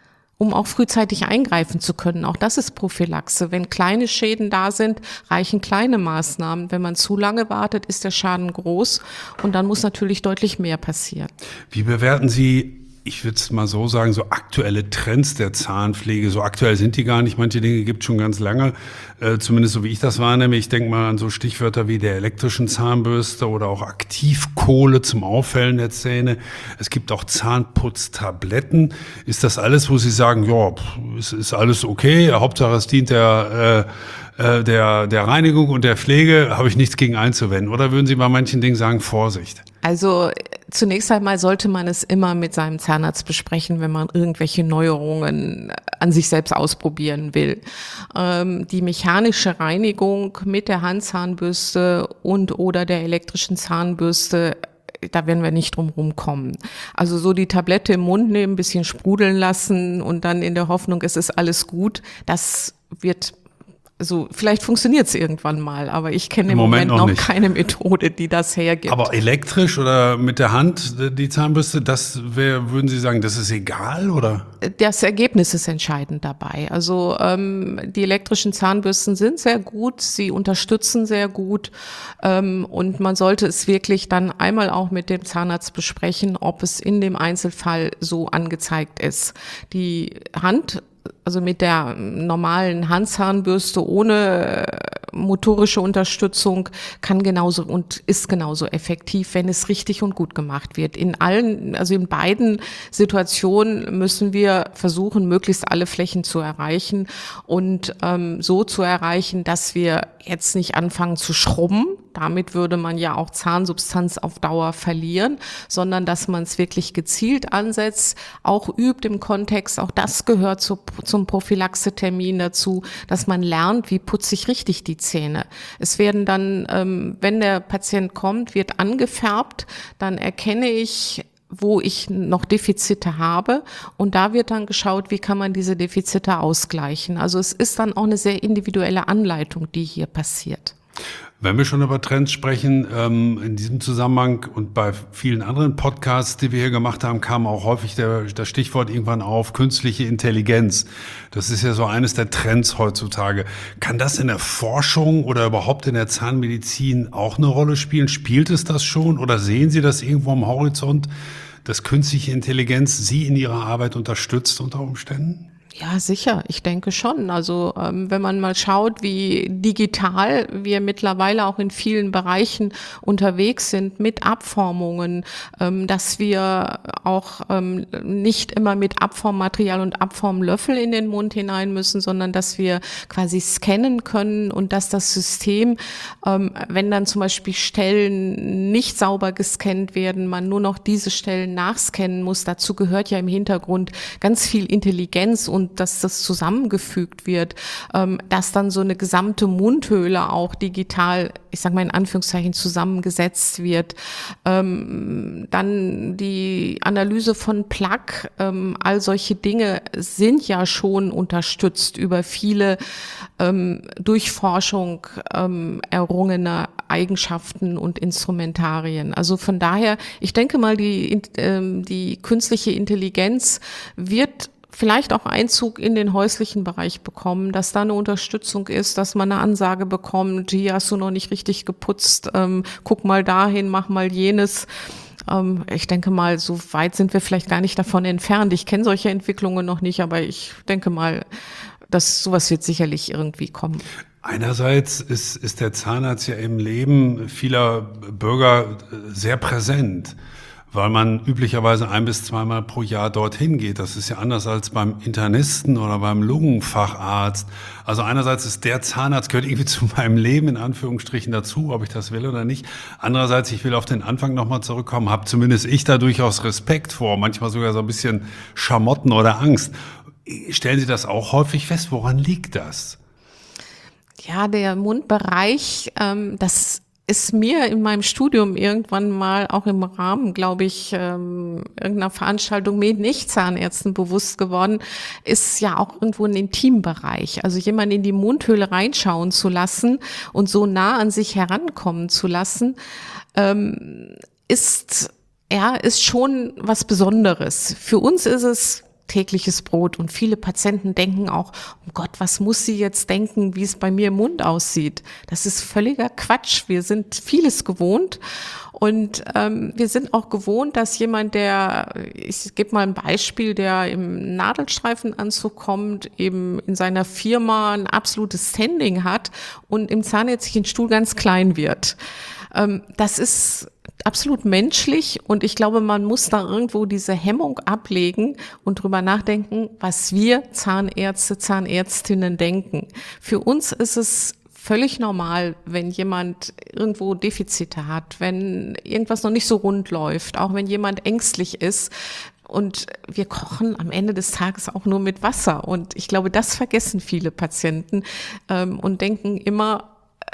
um auch frühzeitig eingreifen zu können. Auch das ist Prophylaxe. Wenn kleine Schäden da sind, reichen kleine Maßnahmen. Wenn man zu lange wartet, ist der Schaden groß und dann muss natürlich deutlich mehr passieren. Wie bewerten Sie, ich würde es mal so sagen, so aktuelle Trends der Zahnpflege? So aktuell sind die gar nicht. Manche Dinge gibt es schon ganz lange, äh, zumindest so wie ich das wahrnehme. Ich denke mal an so Stichwörter wie der elektrischen Zahnbürste oder auch Aktivkohle zum Auffällen der Zähne. Es gibt auch Zahnputztabletten. Ist das alles, wo Sie sagen, ja, es ist alles okay, Hauptsache es dient der äh, der, der Reinigung und der Pflege, habe ich nichts gegen einzuwenden? Oder würden Sie bei manchen Dingen sagen, Vorsicht? Also zunächst einmal sollte man es immer mit seinem Zahnarzt besprechen, wenn man irgendwelche Neuerungen an sich selbst ausprobieren will. Ähm, die mechanische Reinigung mit der Handzahnbürste und oder der elektrischen Zahnbürste, da werden wir nicht drum rumkommen. Also so die Tablette im Mund nehmen, ein bisschen sprudeln lassen und dann in der Hoffnung, es ist alles gut, das wird so, vielleicht funktioniert es irgendwann mal, aber ich kenne im, im Moment, Moment noch, noch keine Methode, die das hergibt. Aber elektrisch oder mit der Hand die Zahnbürste, das wäre, würden Sie sagen, das ist egal, oder? Das Ergebnis ist entscheidend dabei. Also ähm, die elektrischen Zahnbürsten sind sehr gut, sie unterstützen sehr gut ähm, und man sollte es wirklich dann einmal auch mit dem Zahnarzt besprechen, ob es in dem Einzelfall so angezeigt ist. Die Hand, also mit der normalen Handzahnbürste ohne motorische Unterstützung, kann genauso und ist genauso effektiv, wenn es richtig und gut gemacht wird. In allen, also in beiden Situationen müssen wir versuchen, möglichst alle Flächen zu erreichen und ähm, so zu erreichen, dass wir jetzt nicht anfangen zu schrubben. Damit würde man ja auch Zahnsubstanz auf Dauer verlieren, sondern dass man es wirklich gezielt ansetzt, auch übt im Kontext, auch das gehört zu, zum Prophylaxetermin dazu, dass man lernt, wie putze ich richtig die Zähne. Es werden dann, ähm, wenn der Patient kommt, wird angefärbt, dann erkenne ich, wo ich noch Defizite habe und da wird dann geschaut, wie kann man diese Defizite ausgleichen. Also es ist dann auch eine sehr individuelle Anleitung, die hier passiert. Wenn wir schon über Trends sprechen, ähm, in diesem Zusammenhang und bei vielen anderen Podcasts, die wir hier gemacht haben, kam auch häufig der, das Stichwort irgendwann auf, künstliche Intelligenz. Das ist ja so eines der Trends heutzutage. Kann das in der Forschung oder überhaupt in der Zahnmedizin auch eine Rolle spielen? Spielt es das schon oder sehen Sie das irgendwo am Horizont, dass künstliche Intelligenz Sie in Ihrer Arbeit unterstützt unter Umständen? Ja, sicher. Ich denke schon. Also ähm, wenn man mal schaut, wie digital wir mittlerweile auch in vielen Bereichen unterwegs sind mit Abformungen, ähm, dass wir auch ähm, nicht immer mit Abformmaterial und Abformlöffel in den Mund hinein müssen, sondern dass wir quasi scannen können und dass das System, ähm, wenn dann zum Beispiel Stellen nicht sauber gescannt werden, man nur noch diese Stellen nachscannen muss. Dazu gehört ja im Hintergrund ganz viel Intelligenz und dass das zusammengefügt wird, dass dann so eine gesamte Mundhöhle auch digital, ich sage mal in Anführungszeichen, zusammengesetzt wird. Dann die Analyse von Plaque, all solche Dinge sind ja schon unterstützt über viele durch Forschung errungene Eigenschaften und Instrumentarien. Also von daher, ich denke mal, die, die künstliche Intelligenz wird vielleicht auch Einzug in den häuslichen Bereich bekommen, dass da eine Unterstützung ist, dass man eine Ansage bekommt, hier hast du noch nicht richtig geputzt, ähm, guck mal dahin, mach mal jenes. Ähm, ich denke mal, so weit sind wir vielleicht gar nicht davon entfernt. Ich kenne solche Entwicklungen noch nicht, aber ich denke mal, dass sowas wird sicherlich irgendwie kommen. Einerseits ist, ist der Zahnarzt ja im Leben vieler Bürger sehr präsent, weil man üblicherweise ein bis zweimal pro Jahr dorthin geht. Das ist ja anders als beim Internisten oder beim Lungenfacharzt. Also einerseits ist der Zahnarzt, gehört irgendwie zu meinem Leben in Anführungsstrichen dazu, ob ich das will oder nicht. Andererseits, ich will auf den Anfang nochmal zurückkommen, habe zumindest ich da durchaus Respekt vor, manchmal sogar so ein bisschen Schamotten oder Angst. Stellen Sie das auch häufig fest? Woran liegt das? Ja, der Mundbereich, ähm, das ist mir in meinem Studium irgendwann mal auch im Rahmen, glaube ich, ähm, irgendeiner Veranstaltung mit Nicht-Zahnärzten bewusst geworden, ist ja auch irgendwo ein Intimbereich. Also jemanden in die Mundhöhle reinschauen zu lassen und so nah an sich herankommen zu lassen, ähm, ist, ja, ist schon was Besonderes. Für uns ist es tägliches Brot und viele Patienten denken auch, oh Gott, was muss sie jetzt denken, wie es bei mir im Mund aussieht? Das ist völliger Quatsch. Wir sind vieles gewohnt und ähm, wir sind auch gewohnt, dass jemand, der, ich gebe mal ein Beispiel, der im Nadelstreifenanzug kommt, eben in seiner Firma ein absolutes Standing hat und im zahnärztlichen Stuhl ganz klein wird. Ähm, das ist absolut menschlich und ich glaube, man muss da irgendwo diese Hemmung ablegen und drüber nachdenken, was wir Zahnärzte, Zahnärztinnen denken. Für uns ist es völlig normal, wenn jemand irgendwo Defizite hat, wenn irgendwas noch nicht so rund läuft, auch wenn jemand ängstlich ist. Und wir kochen am Ende des Tages auch nur mit Wasser. Und ich glaube, das vergessen viele Patienten ähm, und denken immer,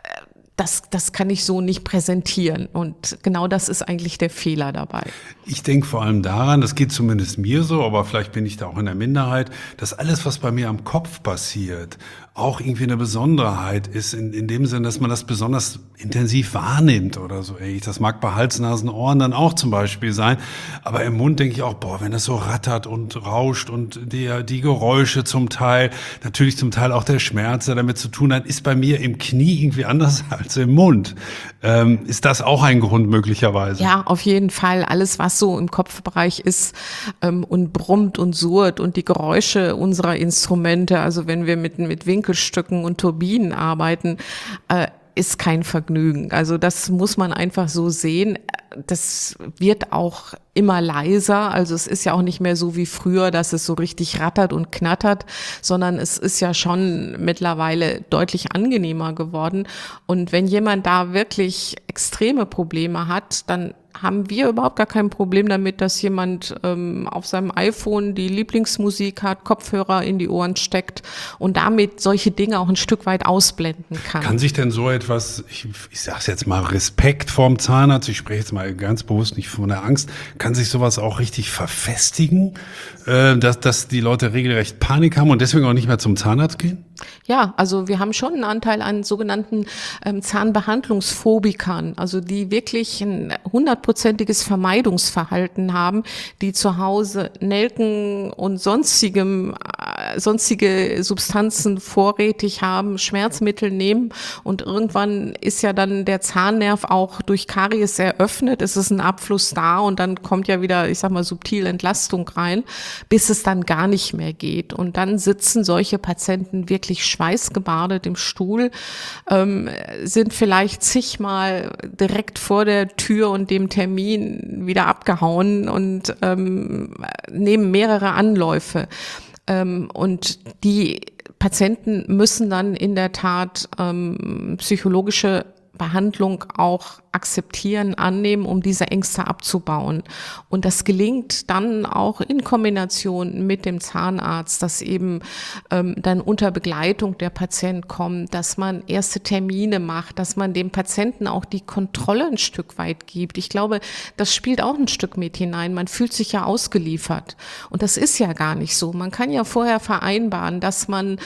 Das, das kann ich so nicht präsentieren. Und genau das ist eigentlich der Fehler dabei. Ich denke vor allem daran, das geht zumindest mir so, aber vielleicht bin ich da auch in der Minderheit, dass alles, was bei mir am Kopf passiert, auch irgendwie eine Besonderheit ist, in, in dem Sinn, dass man das besonders intensiv wahrnimmt oder so. Ey, das mag bei Hals, Nasen, Ohren dann auch zum Beispiel sein, aber im Mund denke ich auch, boah, wenn das so rattert und rauscht und die, die Geräusche zum Teil, natürlich zum Teil auch der Schmerz, der damit zu tun hat, ist bei mir im Knie irgendwie anders als im Mund. Ähm, ist das auch ein Grund möglicherweise? Ja, auf jeden Fall. Alles, was so im Kopfbereich ist ähm, und brummt und surrt und die Geräusche unserer Instrumente, also wenn wir mit, mit Winkelstücken und Turbinen arbeiten, äh, ist kein Vergnügen. Also das muss man einfach so sehen. Das wird auch immer leiser. Also es ist ja auch nicht mehr so wie früher, dass es so richtig rattert und knattert, sondern es ist ja schon mittlerweile deutlich angenehmer geworden. Und wenn jemand da wirklich extreme Probleme hat, dann haben wir überhaupt gar kein Problem damit, dass jemand ähm, auf seinem iPhone die Lieblingsmusik hat, Kopfhörer in die Ohren steckt und damit solche Dinge auch ein Stück weit ausblenden kann. Kann sich denn so etwas, ich, ich sage es jetzt mal, Respekt vorm Zahnarzt, ich spreche jetzt mal ganz bewusst nicht von der Angst, kann sich sowas auch richtig verfestigen, äh, dass, dass die Leute regelrecht Panik haben und deswegen auch nicht mehr zum Zahnarzt gehen? Ja, also wir haben schon einen Anteil an sogenannten ähm, Zahnbehandlungsphobikern, also die wirklich ein hundertprozentiges Vermeidungsverhalten haben, die zu Hause Nelken und sonstigem, äh, sonstige Substanzen vorrätig haben, Schmerzmittel nehmen und irgendwann ist ja dann der Zahnnerv auch durch Karies eröffnet, es ist ein Abfluss da und dann kommt ja wieder, ich sag mal, subtil Entlastung rein, bis es dann gar nicht mehr geht und dann sitzen solche Patienten wirklich schweißgebadet im Stuhl, ähm, sind vielleicht zigmal direkt vor der Tür und dem Termin wieder abgehauen und ähm, nehmen mehrere Anläufe. Ähm, und die Patienten müssen dann in der Tat ähm, psychologische Behandlung auch akzeptieren, annehmen, um diese Ängste abzubauen. Und das gelingt dann auch in Kombination mit dem Zahnarzt, dass eben ähm, dann unter Begleitung der Patient kommt, dass man erste Termine macht, dass man dem Patienten auch die Kontrolle ein Stück weit gibt. Ich glaube, das spielt auch ein Stück mit hinein. Man fühlt sich ja ausgeliefert. Und das ist ja gar nicht so. Man kann ja vorher vereinbaren, dass man,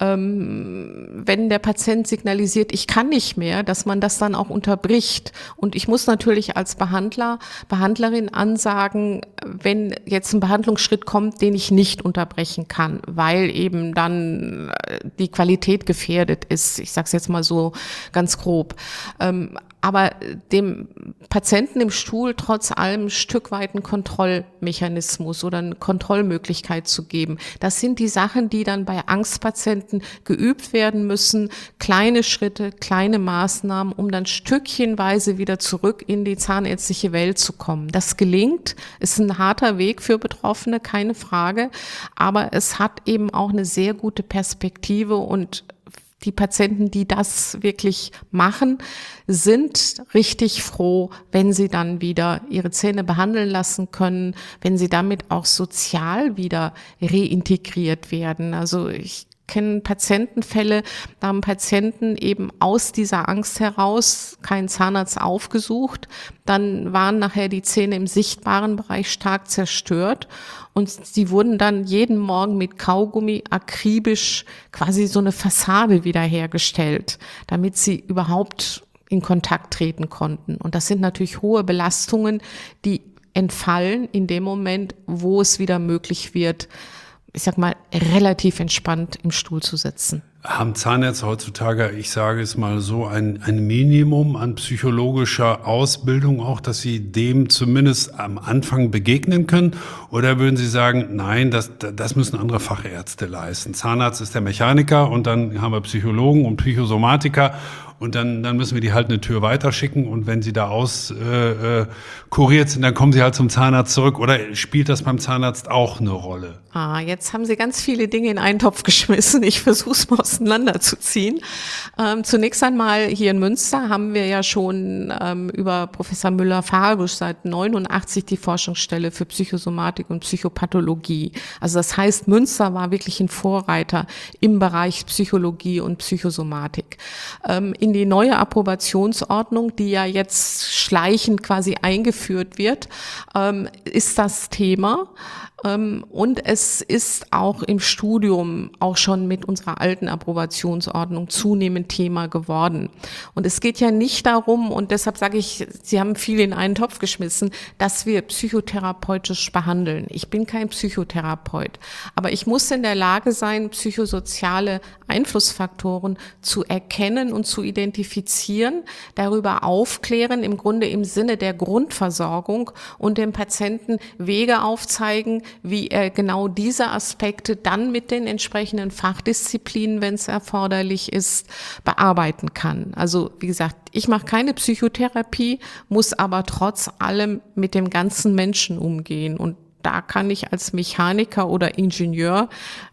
ähm, wenn der Patient signalisiert, ich kann nicht mehr, dass man das dann auch unterbricht. Und ich muss natürlich als Behandler, Behandlerin ansagen, wenn jetzt ein Behandlungsschritt kommt, den ich nicht unterbrechen kann, weil eben dann die Qualität gefährdet ist. Ich sage es jetzt mal so ganz grob. Ähm, aber dem Patienten im Stuhl trotz allem ein Stück weit einen Kontrollmechanismus oder eine Kontrollmöglichkeit zu geben. Das sind die Sachen, die dann bei Angstpatienten geübt werden müssen. Kleine Schritte, kleine Maßnahmen, um dann stückchenweise wieder zurück in die zahnärztliche Welt zu kommen. Das gelingt, ist ein harter Weg für Betroffene, keine Frage, aber es hat eben auch eine sehr gute Perspektive und die Patienten, die das wirklich machen, sind richtig froh, wenn sie dann wieder ihre Zähne behandeln lassen können, wenn sie damit auch sozial wieder reintegriert werden. Also ich kenne Patientenfälle, da haben Patienten eben aus dieser Angst heraus keinen Zahnarzt aufgesucht. Dann waren nachher die Zähne im sichtbaren Bereich stark zerstört und sie wurden dann jeden Morgen mit Kaugummi akribisch quasi so eine Fassade wiederhergestellt, damit sie überhaupt in Kontakt treten konnten. Und das sind natürlich hohe Belastungen, die entfallen in dem Moment, wo es wieder möglich wird, ich sag mal, relativ entspannt im Stuhl zu sitzen. Haben Zahnärzte heutzutage, ich sage es mal so, ein, ein Minimum an psychologischer Ausbildung auch, dass sie dem zumindest am Anfang begegnen können? Oder würden Sie sagen, nein, das, das müssen andere Fachärzte leisten? Zahnarzt ist der Mechaniker und dann haben wir Psychologen und Psychosomatiker und dann, dann müssen wir die halt eine Tür weiterschicken und wenn sie da auskuriert äh, kuriert sind, dann kommen sie halt zum Zahnarzt zurück. Oder spielt das beim Zahnarzt auch eine Rolle? Ah, jetzt haben Sie ganz viele Dinge in einen Topf geschmissen. Ich versuche es mal auseinanderzuziehen. Ähm, zunächst einmal hier in Münster haben wir ja schon ähm, über Professor Müller-Farbusch seit neunundachtzig die Forschungsstelle für Psychosomatik und Psychopathologie. Also das heißt, Münster war wirklich ein Vorreiter im Bereich Psychologie und Psychosomatik. Ähm, in die neue Approbationsordnung, die ja jetzt schleichend quasi eingeführt wird, ähm, ist das Thema. Und es ist auch im Studium auch schon mit unserer alten Approbationsordnung zunehmend Thema geworden. Und es geht ja nicht darum, und deshalb sage ich, Sie haben viel in einen Topf geschmissen, dass wir psychotherapeutisch behandeln. Ich bin kein Psychotherapeut, aber ich muss in der Lage sein, psychosoziale Einflussfaktoren zu erkennen und zu identifizieren, darüber aufklären, im Grunde im Sinne der Grundversorgung und dem Patienten Wege aufzeigen, wie er genau diese Aspekte dann mit den entsprechenden Fachdisziplinen, wenn es erforderlich ist, bearbeiten kann. Also wie gesagt, ich mache keine Psychotherapie, muss aber trotz allem mit dem ganzen Menschen umgehen. Und da kann ich als Mechaniker oder Ingenieur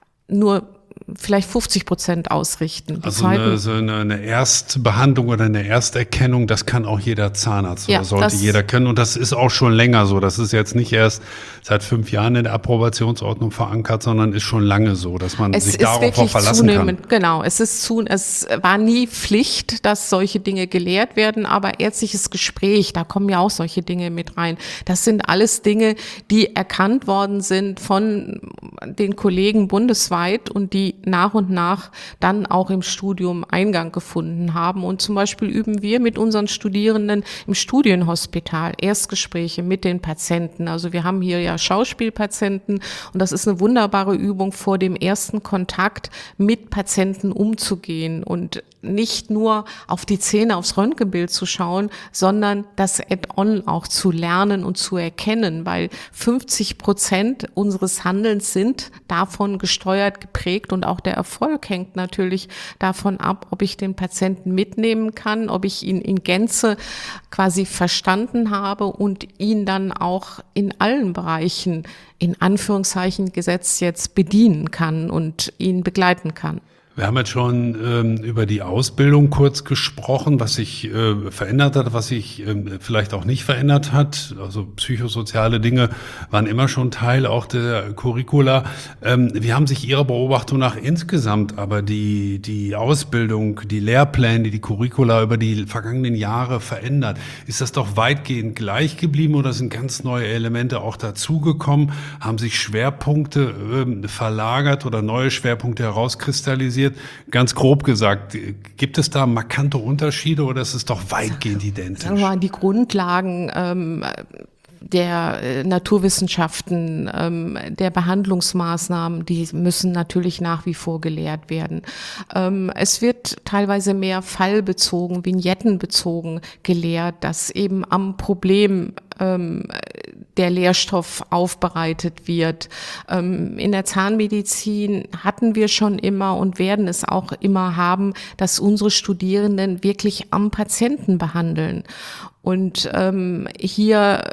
nur vielleicht fünfzig Prozent ausrichten. Die also eine, so eine, eine Erstbehandlung oder eine Ersterkennung, das kann auch jeder Zahnarzt ja, oder sollte jeder können. Und das ist auch schon länger so. Das ist jetzt nicht erst seit fünf Jahren in der Approbationsordnung verankert, sondern ist schon lange so, dass man es sich darauf auch verlassen kann. Genau, es ist zu, es war nie Pflicht, dass solche Dinge gelehrt werden, aber ärztliches Gespräch, da kommen ja auch solche Dinge mit rein. Das sind alles Dinge, die erkannt worden sind von den Kollegen bundesweit und die nach und nach dann auch im Studium Eingang gefunden haben. Und zum Beispiel üben wir mit unseren Studierenden im Studienhospital Erstgespräche mit den Patienten. Also wir haben hier ja Schauspielpatienten und das ist eine wunderbare Übung, vor dem ersten Kontakt mit Patienten umzugehen und nicht nur auf die Zähne, aufs Röntgenbild zu schauen, sondern das Add-on auch zu lernen und zu erkennen, weil fünfzig Prozent unseres Handelns sind davon gesteuert, geprägt und auch der Erfolg hängt natürlich davon ab, ob ich den Patienten mitnehmen kann, ob ich ihn in Gänze quasi verstanden habe und ihn dann auch in allen Bereichen in Anführungszeichen gesetzt jetzt bedienen kann und ihn begleiten kann. Wir haben jetzt schon ähm, über die Ausbildung kurz gesprochen, was sich äh, verändert hat, was sich ähm, vielleicht auch nicht verändert hat. Also psychosoziale Dinge waren immer schon Teil auch der Curricula. Ähm, wie haben sich Ihrer Beobachtung nach insgesamt aber die die Ausbildung, die Lehrpläne, die Curricula über die vergangenen Jahre verändert? Ist das doch weitgehend gleich geblieben oder sind ganz neue Elemente auch dazugekommen? Haben sich Schwerpunkte ähm, verlagert oder neue Schwerpunkte herauskristallisiert? Ganz grob gesagt, gibt es da markante Unterschiede oder ist es doch weitgehend identisch? Sagen wir mal, die Grundlagen, ähm, der äh, Naturwissenschaften, ähm, der Behandlungsmaßnahmen, die müssen natürlich nach wie vor gelehrt werden. Ähm, es wird teilweise mehr fallbezogen, vignettenbezogen gelehrt, dass eben am Problem ähm, der Lehrstoff aufbereitet wird. Ähm, in der Zahnmedizin hatten wir schon immer und werden es auch immer haben, dass unsere Studierenden wirklich am Patienten behandeln. Und ähm, hier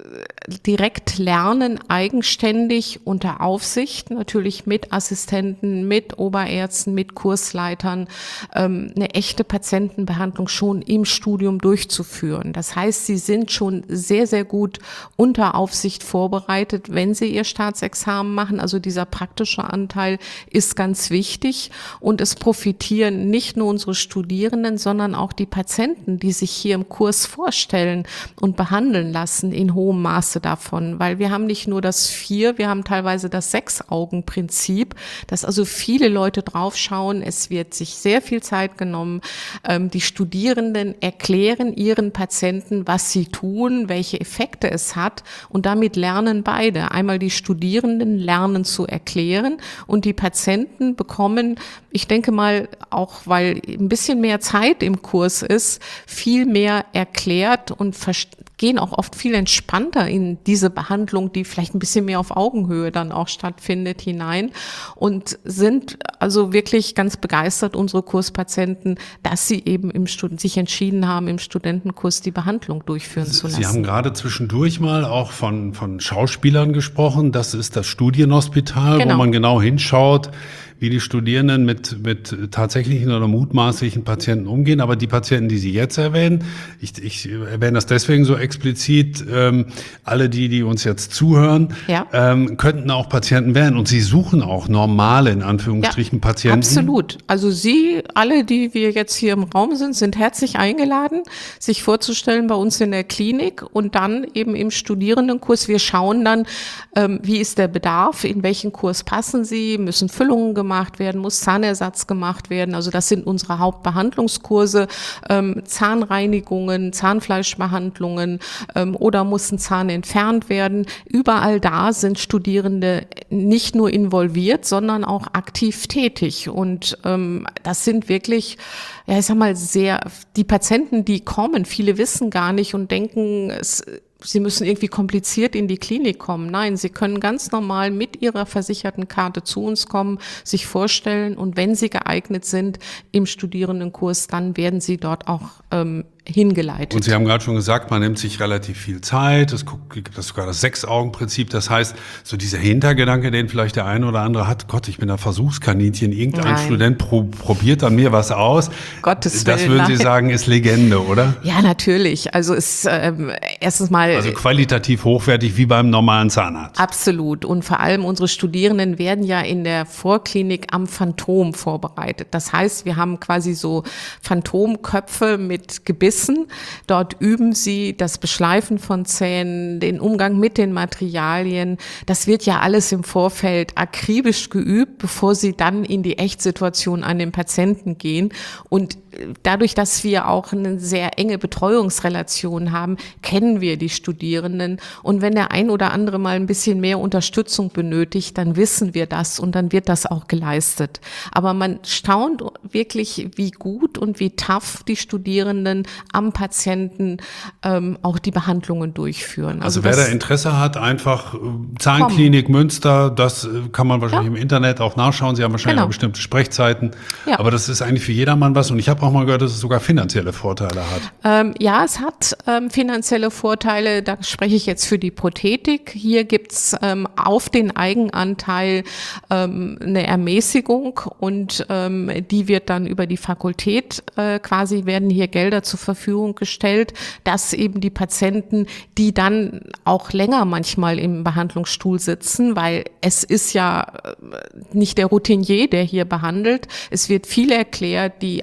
direkt lernen, eigenständig unter Aufsicht, natürlich mit Assistenten, mit Oberärzten, mit Kursleitern, ähm, eine echte Patientenbehandlung schon im Studium durchzuführen. Das heißt, sie sind schon sehr, sehr gut unter Aufsicht vorbereitet, wenn sie ihr Staatsexamen machen. Also dieser praktische Anteil ist ganz wichtig und es profitieren nicht nur unsere Studierenden, sondern auch die Patienten, die sich hier im Kurs vorstellen und behandeln lassen in hohem Maße davon, weil wir haben nicht nur das Vier, wir haben teilweise das Sechs-Augen-Prinzip, dass also viele Leute draufschauen. Es wird sich sehr viel Zeit genommen. Ähm, die Studierenden erklären ihren Patienten, was sie tun, welche Effekte es hat und damit lernen beide. Einmal die Studierenden lernen zu erklären und die Patienten bekommen, ich denke mal, auch weil ein bisschen mehr Zeit im Kurs ist, viel mehr erklärt und verstanden, gehen auch oft viel entspannter in diese Behandlung, die vielleicht ein bisschen mehr auf Augenhöhe dann auch stattfindet, hinein und sind also wirklich ganz begeistert, unsere Kurspatienten, dass sie eben im Stud- sich entschieden haben, im Studentenkurs die Behandlung durchführen zu lassen. Sie haben gerade zwischendurch mal auch von, von Schauspielern gesprochen. Das ist das Studienhospital, genau, wo man genau hinschaut, wie die Studierenden mit, mit tatsächlichen oder mutmaßlichen Patienten umgehen. Aber die Patienten, die Sie jetzt erwähnen, ich, ich erwähne das deswegen so explizit, ähm, alle die, die uns jetzt zuhören, ja. ähm, könnten auch Patienten werden. Und Sie suchen auch normale, in Anführungsstrichen, ja, Patienten. Absolut. Also Sie, alle, die wir jetzt hier im Raum sind, sind herzlich eingeladen, sich vorzustellen bei uns in der Klinik und dann eben im Studierendenkurs. Wir schauen dann, ähm, wie ist der Bedarf, in welchen Kurs passen Sie, müssen Füllungen gemacht gemacht werden, muss Zahnersatz gemacht werden. Also das sind unsere Hauptbehandlungskurse, ähm, Zahnreinigungen, Zahnfleischbehandlungen ähm, oder muss ein Zahn entfernt werden. Überall da sind Studierende nicht nur involviert, sondern auch aktiv tätig. Und ähm, das sind wirklich, ja, ich sag mal, sehr, die Patienten, die kommen, viele wissen gar nicht und denken, es Sie müssen irgendwie kompliziert in die Klinik kommen. Nein, Sie können ganz normal mit Ihrer versicherten Karte zu uns kommen, sich vorstellen und wenn Sie geeignet sind im Studierendenkurs, dann werden Sie dort auch ähm, hingeleitet. Und Sie haben gerade schon gesagt, man nimmt sich relativ viel Zeit. Es gibt sogar das Sechs-Augen-Prinzip. Das heißt, so dieser Hintergedanke, den vielleicht der eine oder andere hat, Gott, ich bin ein Versuchskaninchen, irgendein Nein. Student pro, probiert an mir was aus. Gottes das Willen, würden Sie nein. sagen, ist Legende, oder? Ja, natürlich. Also ist ähm, erstens mal also qualitativ hochwertig wie beim normalen Zahnarzt. Absolut. Und vor allem unsere Studierenden werden ja in der Vorklinik am Phantom vorbereitet. Das heißt, wir haben quasi so Phantomköpfe mit Gebissen. Dort üben sie das Beschleifen von Zähnen, den Umgang mit den Materialien. Das wird ja alles im Vorfeld akribisch geübt, bevor sie dann in die Echtsituation an den Patienten gehen. Und dadurch, dass wir auch eine sehr enge Betreuungsrelation haben, kennen wir die Studierenden. Und wenn der ein oder andere mal ein bisschen mehr Unterstützung benötigt, dann wissen wir das und dann wird das auch geleistet. Aber man staunt wirklich, wie gut und wie tough die Studierenden am Patienten ähm, auch die Behandlungen durchführen. Also, also wer da Interesse hat, einfach Zahnklinik komm. Münster, das kann man wahrscheinlich ja. im Internet auch nachschauen. Sie haben wahrscheinlich genau. auch bestimmte Sprechzeiten. Ja. Aber das ist eigentlich für jedermann was. Und ich habe auch mal gehört, dass es sogar finanzielle Vorteile hat. Ähm, ja, es hat ähm, finanzielle Vorteile. Da spreche ich jetzt für die Prothetik. Hier gibt's ähm, auf den Eigenanteil ähm, eine Ermäßigung und ähm, die wird dann über die Fakultät äh, quasi, werden hier Gelder zur Verfügung gestellt, dass eben die Patienten, die dann auch länger manchmal im Behandlungsstuhl sitzen, weil es ist ja nicht der Routinier, der hier behandelt. Es wird viel erklärt, die einzelnen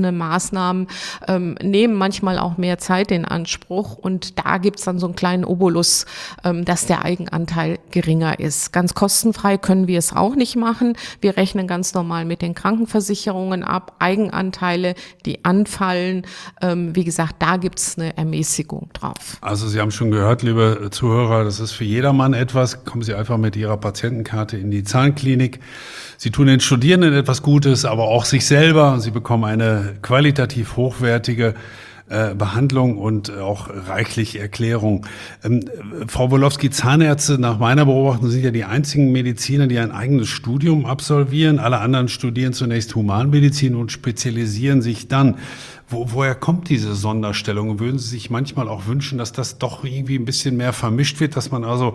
einzelne Maßnahmen ähm, nehmen manchmal auch mehr Zeit in Anspruch und da gibt's dann so einen kleinen Obolus, ähm, dass der Eigenanteil geringer ist. Ganz kostenfrei können wir es auch nicht machen. Wir rechnen ganz normal mit den Krankenversicherungen ab. Eigenanteile, die anfallen, ähm, wie gesagt, da gibt's eine Ermäßigung drauf. Also Sie haben schon gehört, liebe Zuhörer, das ist für jedermann etwas. Kommen Sie einfach mit Ihrer Patientenkarte in die Zahnklinik. Sie tun den Studierenden etwas Gutes, aber auch sich selber. Sie bekommen eine qualitativ hochwertige äh, Behandlung und auch reichlich Erklärung. Ähm, Frau Wolofsky, Zahnärzte nach meiner Beobachtung sind ja die einzigen Mediziner, die ein eigenes Studium absolvieren. Alle anderen studieren zunächst Humanmedizin und spezialisieren sich dann. Wo, woher kommt diese Sonderstellung? Würden Sie sich manchmal auch wünschen, dass das doch irgendwie ein bisschen mehr vermischt wird, dass man also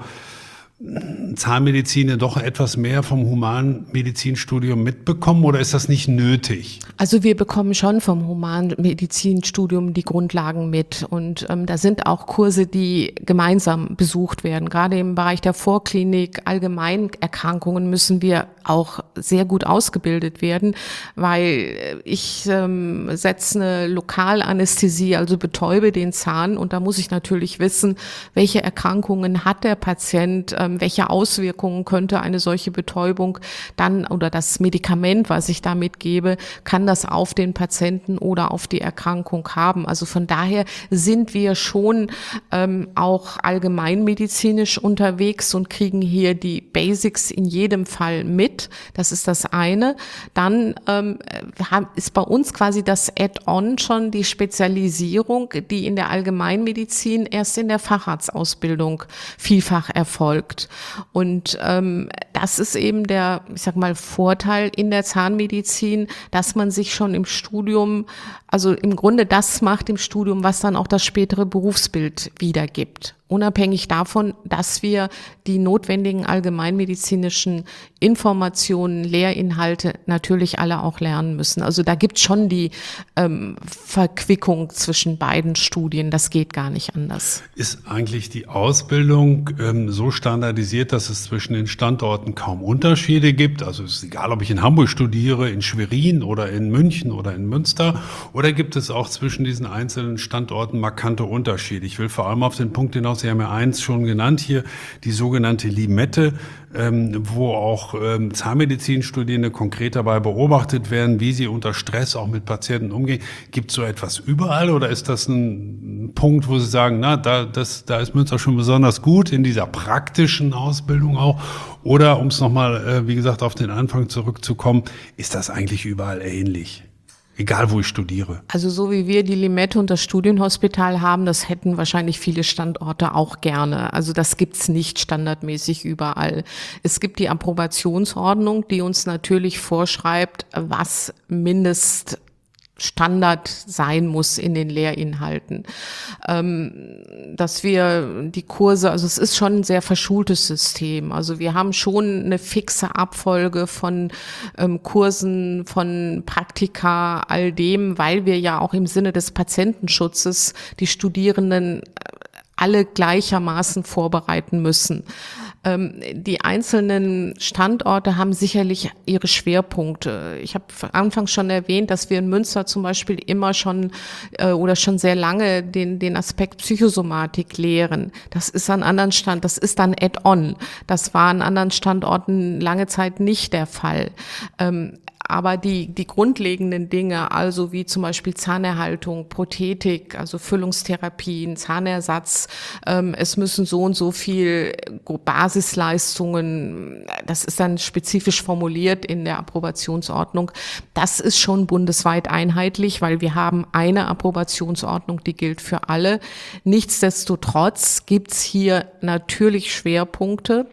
Zahnmedizin doch etwas mehr vom Humanmedizinstudium mitbekommen, oder ist das nicht nötig? Also wir bekommen schon vom Humanmedizinstudium die Grundlagen mit und ähm, da sind auch Kurse, die gemeinsam besucht werden. Gerade im Bereich der Vorklinik, Allgemeinerkrankungen müssen wir auch sehr gut ausgebildet werden, weil ich ähm, setze eine Lokalanästhesie, also betäube den Zahn und da muss ich natürlich wissen, welche Erkrankungen hat der Patient, ähm, welche Auswirkungen könnte eine solche Betäubung dann oder das Medikament, was ich damit gebe, kann das auf den Patienten oder auf die Erkrankung haben. Also von daher sind wir schon ähm, auch allgemeinmedizinisch unterwegs und kriegen hier die Basics in jedem Fall mit. Das ist das eine. Dann ähm, ist bei uns quasi das Add-on schon die Spezialisierung, die in der Allgemeinmedizin erst in der Facharztausbildung vielfach erfolgt. Und ähm, das ist eben der, ich sag mal, Vorteil in der Zahnmedizin, dass man sich schon im Studium, also im Grunde das macht im Studium, was dann auch das spätere Berufsbild wiedergibt. Unabhängig davon, dass wir die notwendigen allgemeinmedizinischen Informationen, Lehrinhalte natürlich alle auch lernen müssen. Also da gibt es schon die ähm, Verquickung zwischen beiden Studien. Das geht gar nicht anders. Ist eigentlich die Ausbildung ähm, so standardisiert, dass es zwischen den Standorten kaum Unterschiede gibt? Also es ist egal, ob ich in Hamburg studiere, in Schwerin oder in München oder in Münster. Oder gibt es auch zwischen diesen einzelnen Standorten markante Unterschiede? Ich will vor allem auf den Punkt hinaus, Sie haben ja eins schon genannt hier, die sogenannte Limette, ähm, wo auch ähm, Zahnmedizinstudierende konkret dabei beobachtet werden, wie sie unter Stress auch mit Patienten umgehen. Gibt es so etwas überall oder ist das ein Punkt, wo Sie sagen, na, da, das, da ist Münster schon besonders gut in dieser praktischen Ausbildung auch? Oder, um es nochmal, äh, wie gesagt, auf den Anfang zurückzukommen, ist das eigentlich überall ähnlich? Egal, wo ich studiere. Also so wie wir die Limette und das Studienhospital haben, das hätten wahrscheinlich viele Standorte auch gerne. Also das gibt's nicht standardmäßig überall. Es gibt die Approbationsordnung, die uns natürlich vorschreibt, was mindest Standard sein muss in den Lehrinhalten, ähm, dass wir die Kurse, also es ist schon ein sehr verschultes System, also wir haben schon eine fixe Abfolge von ähm, Kursen, von Praktika, all dem, weil wir ja auch im Sinne des Patientenschutzes die Studierenden alle gleichermaßen vorbereiten müssen. Ähm, die einzelnen Standorte haben sicherlich ihre Schwerpunkte. Ich habe anfangs schon erwähnt, dass wir in Münster zum Beispiel immer schon äh, oder schon sehr lange den, den Aspekt Psychosomatik lehren. Das ist an anderen Stand, das ist dann Add-on. Das war an anderen Standorten lange Zeit nicht der Fall. Ähm, Aber die, die grundlegenden Dinge, also wie zum Beispiel Zahnerhaltung, Prothetik, also Füllungstherapien, Zahnersatz, ähm, es müssen so und so viel Basisleistungen, das ist dann spezifisch formuliert in der Approbationsordnung. Das ist schon bundesweit einheitlich, weil wir haben eine Approbationsordnung, die gilt für alle. Nichtsdestotrotz gibt's hier natürlich Schwerpunkte,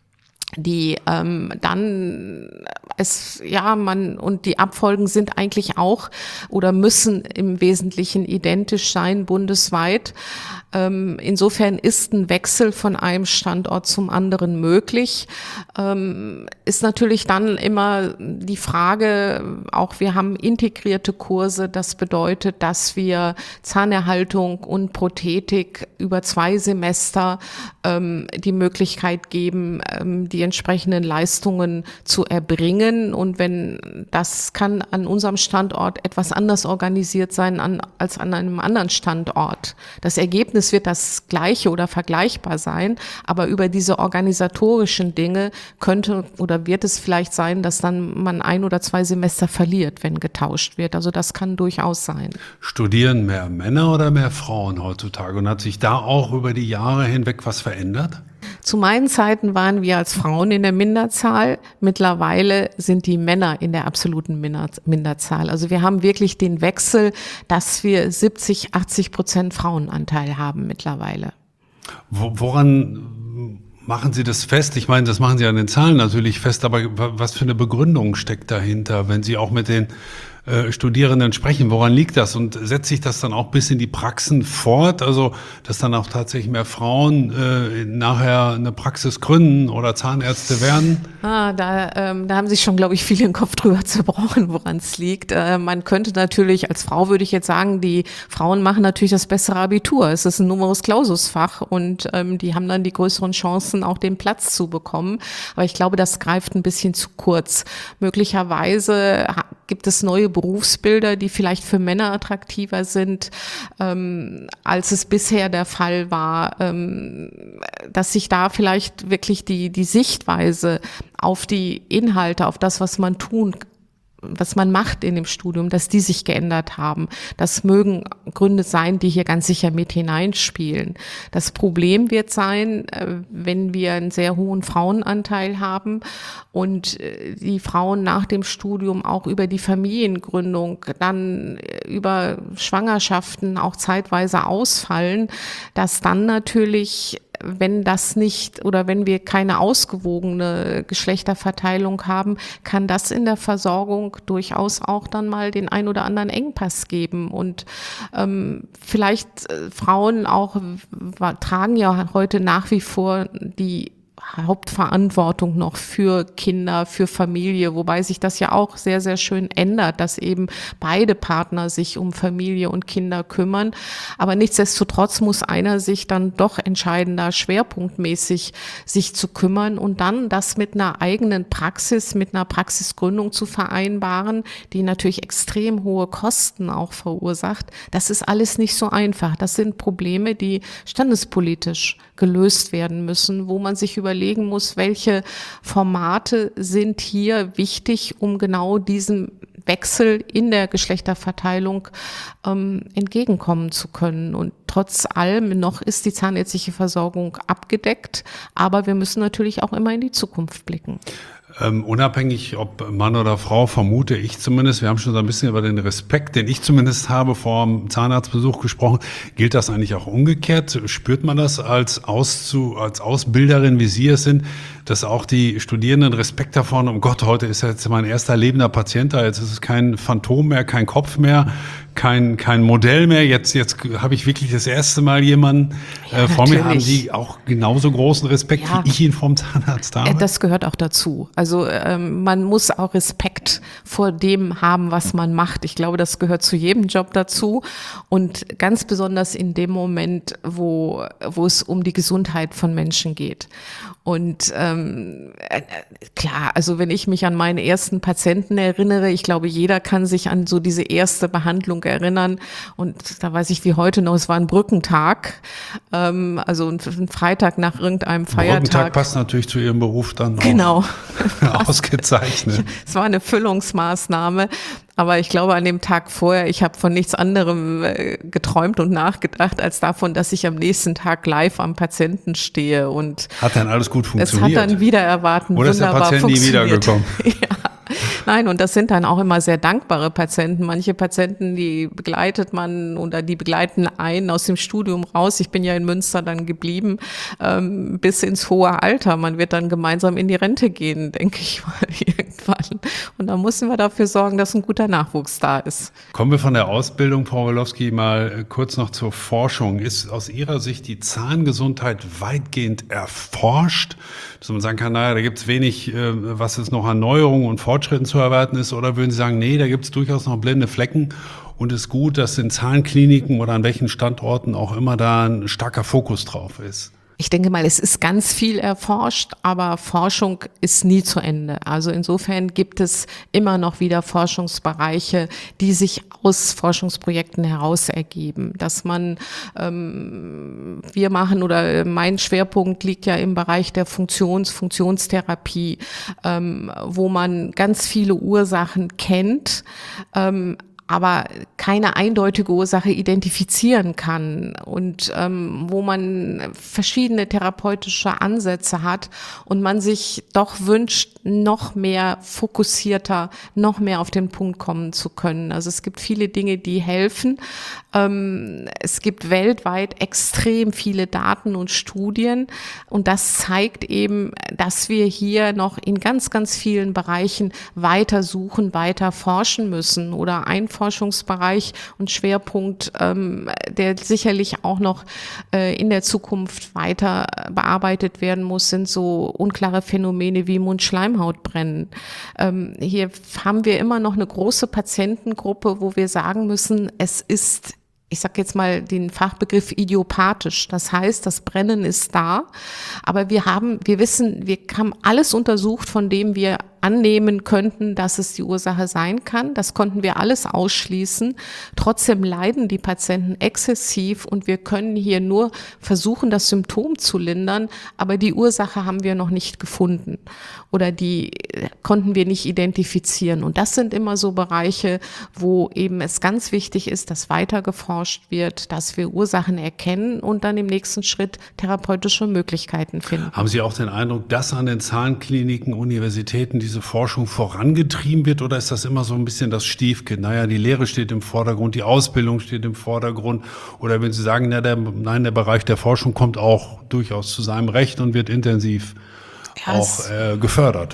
die ähm, dann es ja man und die Abfolgen sind eigentlich auch oder müssen im Wesentlichen identisch sein bundesweit. Ähm, insofern ist ein Wechsel von einem Standort zum anderen möglich. Ähm, ist natürlich dann immer die Frage, auch wir haben integrierte Kurse, das bedeutet, dass wir Zahnerhaltung und Prothetik über zwei Semester ähm, die Möglichkeit geben, ähm, die die entsprechenden Leistungen zu erbringen. Und wenn das kann an unserem Standort etwas anders organisiert sein an, als an einem anderen Standort. Das Ergebnis wird das gleiche oder vergleichbar sein, aber über diese organisatorischen Dinge könnte oder wird es vielleicht sein, dass dann man ein oder zwei Semester verliert, wenn getauscht wird. Also das kann durchaus sein. Studieren mehr Männer oder mehr Frauen heutzutage? Und hat sich da auch über die Jahre hinweg was verändert? Zu meinen Zeiten waren wir als Frauen in der Minderzahl. Mittlerweile sind die Männer in der absoluten Minderzahl. Also wir haben wirklich den Wechsel, dass wir siebzig, achtzig Prozent Frauenanteil haben mittlerweile. Woran machen Sie das fest? Ich meine, das machen Sie an den Zahlen natürlich fest, aber was für eine Begründung steckt dahinter, wenn Sie auch mit den äh, Studierenden sprechen? Woran liegt das? Und setzt sich das dann auch bis in die Praxen fort? Also, dass dann auch tatsächlich mehr Frauen äh, nachher eine Praxis gründen oder Zahnärzte werden? Ah, da, ähm, da haben sich schon, glaube ich, viele den Kopf drüber zerbrochen, woran es liegt. Äh, man könnte natürlich, als Frau würde ich jetzt sagen, die Frauen machen natürlich das bessere Abitur. Es ist ein Numerus Clausus Fach und ähm, die haben dann die größeren Chancen, auch den Platz zu bekommen. Aber ich glaube, das greift ein bisschen zu kurz. Möglicherweise gibt es neue Berufsbilder, die vielleicht für Männer attraktiver sind, ähm, als es bisher der Fall war, ähm, dass sich da vielleicht wirklich die, die Sichtweise auf die Inhalte, auf das, was man tun kann, was man macht in dem Studium, dass die sich geändert haben. Das mögen Gründe sein, die hier ganz sicher mit hineinspielen. Das Problem wird sein, wenn wir einen sehr hohen Frauenanteil haben und die Frauen nach dem Studium auch über die Familiengründung, dann über Schwangerschaften auch zeitweise ausfallen, dass dann natürlich, wenn das nicht oder wenn wir keine ausgewogene Geschlechterverteilung haben, kann das in der Versorgung durchaus auch dann mal den ein oder anderen Engpass geben. Und ähm, vielleicht äh, Frauen auch w- tragen ja heute nach wie vor die Hauptverantwortung noch für Kinder, für Familie, wobei sich das ja auch sehr, sehr schön ändert, dass eben beide Partner sich um Familie und Kinder kümmern. Aber nichtsdestotrotz muss einer sich dann doch entscheiden, da schwerpunktmäßig sich zu kümmern und dann das mit einer eigenen Praxis, mit einer Praxisgründung zu vereinbaren, die natürlich extrem hohe Kosten auch verursacht. Das ist alles nicht so einfach. Das sind Probleme, die standespolitisch gelöst werden müssen, wo man sich überlegen muss, welche Formate sind hier wichtig, um genau diesem Wechsel in der Geschlechterverteilung ähm, entgegenkommen zu können. Und trotz allem noch ist die zahnärztliche Versorgung abgedeckt, aber wir müssen natürlich auch immer in die Zukunft blicken. Ähm, unabhängig ob Mann oder Frau, vermute ich zumindest, wir haben schon so ein bisschen über den Respekt, den ich zumindest habe, vor dem Zahnarztbesuch gesprochen. Gilt das eigentlich auch umgekehrt? Spürt man das als, Auszu- als Ausbilderin, wie Sie es sind, dass auch die Studierenden Respekt davor haben, oh Gott, heute ist jetzt mein erster lebender Patient da, jetzt ist es kein Phantom mehr, kein Kopf mehr, kein kein Modell mehr. Jetzt jetzt habe ich wirklich das erste Mal jemanden ja, äh, vor mir. Haben natürlich. die auch genauso großen Respekt, Ja. wie ich ihn vom Zahnarzt habe? Das gehört auch dazu. Also ähm, man muss auch Respekt vor dem haben, was man macht. Ich glaube, das gehört zu jedem Job dazu und ganz besonders in dem Moment, wo wo es um die Gesundheit von Menschen geht. Und ähm, äh, klar, also wenn ich mich an meine ersten Patienten erinnere, ich glaube, jeder kann sich an so diese erste Behandlung erinnern. Und da weiß ich wie heute noch, es war ein Brückentag, ähm, also ein, ein Freitag nach irgendeinem Feiertag. Brückentag passt natürlich zu Ihrem Beruf dann auch. Genau. Ausgezeichnet. Es war eine Füllungsmaßnahme. Aber ich glaube, an dem Tag vorher, ich habe von nichts anderem äh, geträumt und nachgedacht, als davon, dass ich am nächsten Tag live am Patienten stehe. Und hat dann alles gut es funktioniert? hat dann wieder erwarten, Oder ist der wunderbar Patient nie funktioniert. wiedergekommen? Ja. Nein, und das sind dann auch immer sehr dankbare Patienten. Manche Patienten, die begleitet man oder die begleiten einen aus dem Studium raus. Ich bin ja in Münster dann geblieben, ähm, bis ins hohe Alter. Man wird dann gemeinsam in die Rente gehen, denke ich mal, irgendwann. Und da müssen wir dafür sorgen, dass ein guter Nachwuchs da ist. Kommen wir von der Ausbildung, Frau Orlowski, mal kurz noch zur Forschung. Ist aus Ihrer Sicht die Zahngesundheit weitgehend erforscht? Dass man sagen kann, naja, da gibt es wenig, äh, was es noch an Neuerungen und Fortschritten zu erwarten ist? Oder würden Sie sagen, nee, da gibt es durchaus noch blinde Flecken und es ist gut, dass in Zahnkliniken oder an welchen Standorten auch immer da ein starker Fokus drauf ist? Ich denke mal, es ist ganz viel erforscht, aber Forschung ist nie zu Ende. Also insofern gibt es immer noch wieder Forschungsbereiche, die sich aus Forschungsprojekten heraus ergeben. Dass man, ähm, wir machen oder mein Schwerpunkt liegt ja im Bereich der Funktions-, Funktionstherapie, ähm, wo man ganz viele Ursachen kennt, ähm, aber keine eindeutige Ursache identifizieren kann und ähm, wo man verschiedene therapeutische Ansätze hat und man sich doch wünscht, noch mehr fokussierter, noch mehr auf den Punkt kommen zu können. Also es gibt viele Dinge, die helfen. Ähm, es gibt weltweit extrem viele Daten und Studien und das zeigt eben, dass wir hier noch in ganz, ganz vielen Bereichen weiter suchen, weiter forschen müssen. Oder ein Forschungsbereich und Schwerpunkt, ähm, der sicherlich auch noch äh, in der Zukunft weiter bearbeitet werden muss, sind so unklare Phänomene wie Mund-Schleimhautbrennen. Ähm, hier haben wir immer noch eine große Patientengruppe, wo wir sagen müssen, es ist, ich sage jetzt mal den Fachbegriff idiopathisch. Das heißt, das Brennen ist da, aber wir haben, wir wissen, wir haben alles untersucht, von dem wir annehmen könnten, dass es die Ursache sein kann. Das konnten wir alles ausschließen. Trotzdem leiden die Patienten exzessiv und wir können hier nur versuchen, das Symptom zu lindern, aber die Ursache haben wir noch nicht gefunden oder die konnten wir nicht identifizieren. Und das sind immer so Bereiche, wo eben es ganz wichtig ist, dass weiter geforscht wird, dass wir Ursachen erkennen und dann im nächsten Schritt therapeutische Möglichkeiten finden. Haben Sie auch den Eindruck, dass an den Zahnkliniken, Universitäten die diese Forschung vorangetrieben wird oder ist das immer so ein bisschen das Stiefkind? Naja, die Lehre steht im Vordergrund, die Ausbildung steht im Vordergrund. Oder wenn Sie sagen, na, der, nein, der Bereich der Forschung kommt auch durchaus zu seinem Recht und wird intensiv ja, auch äh, gefördert.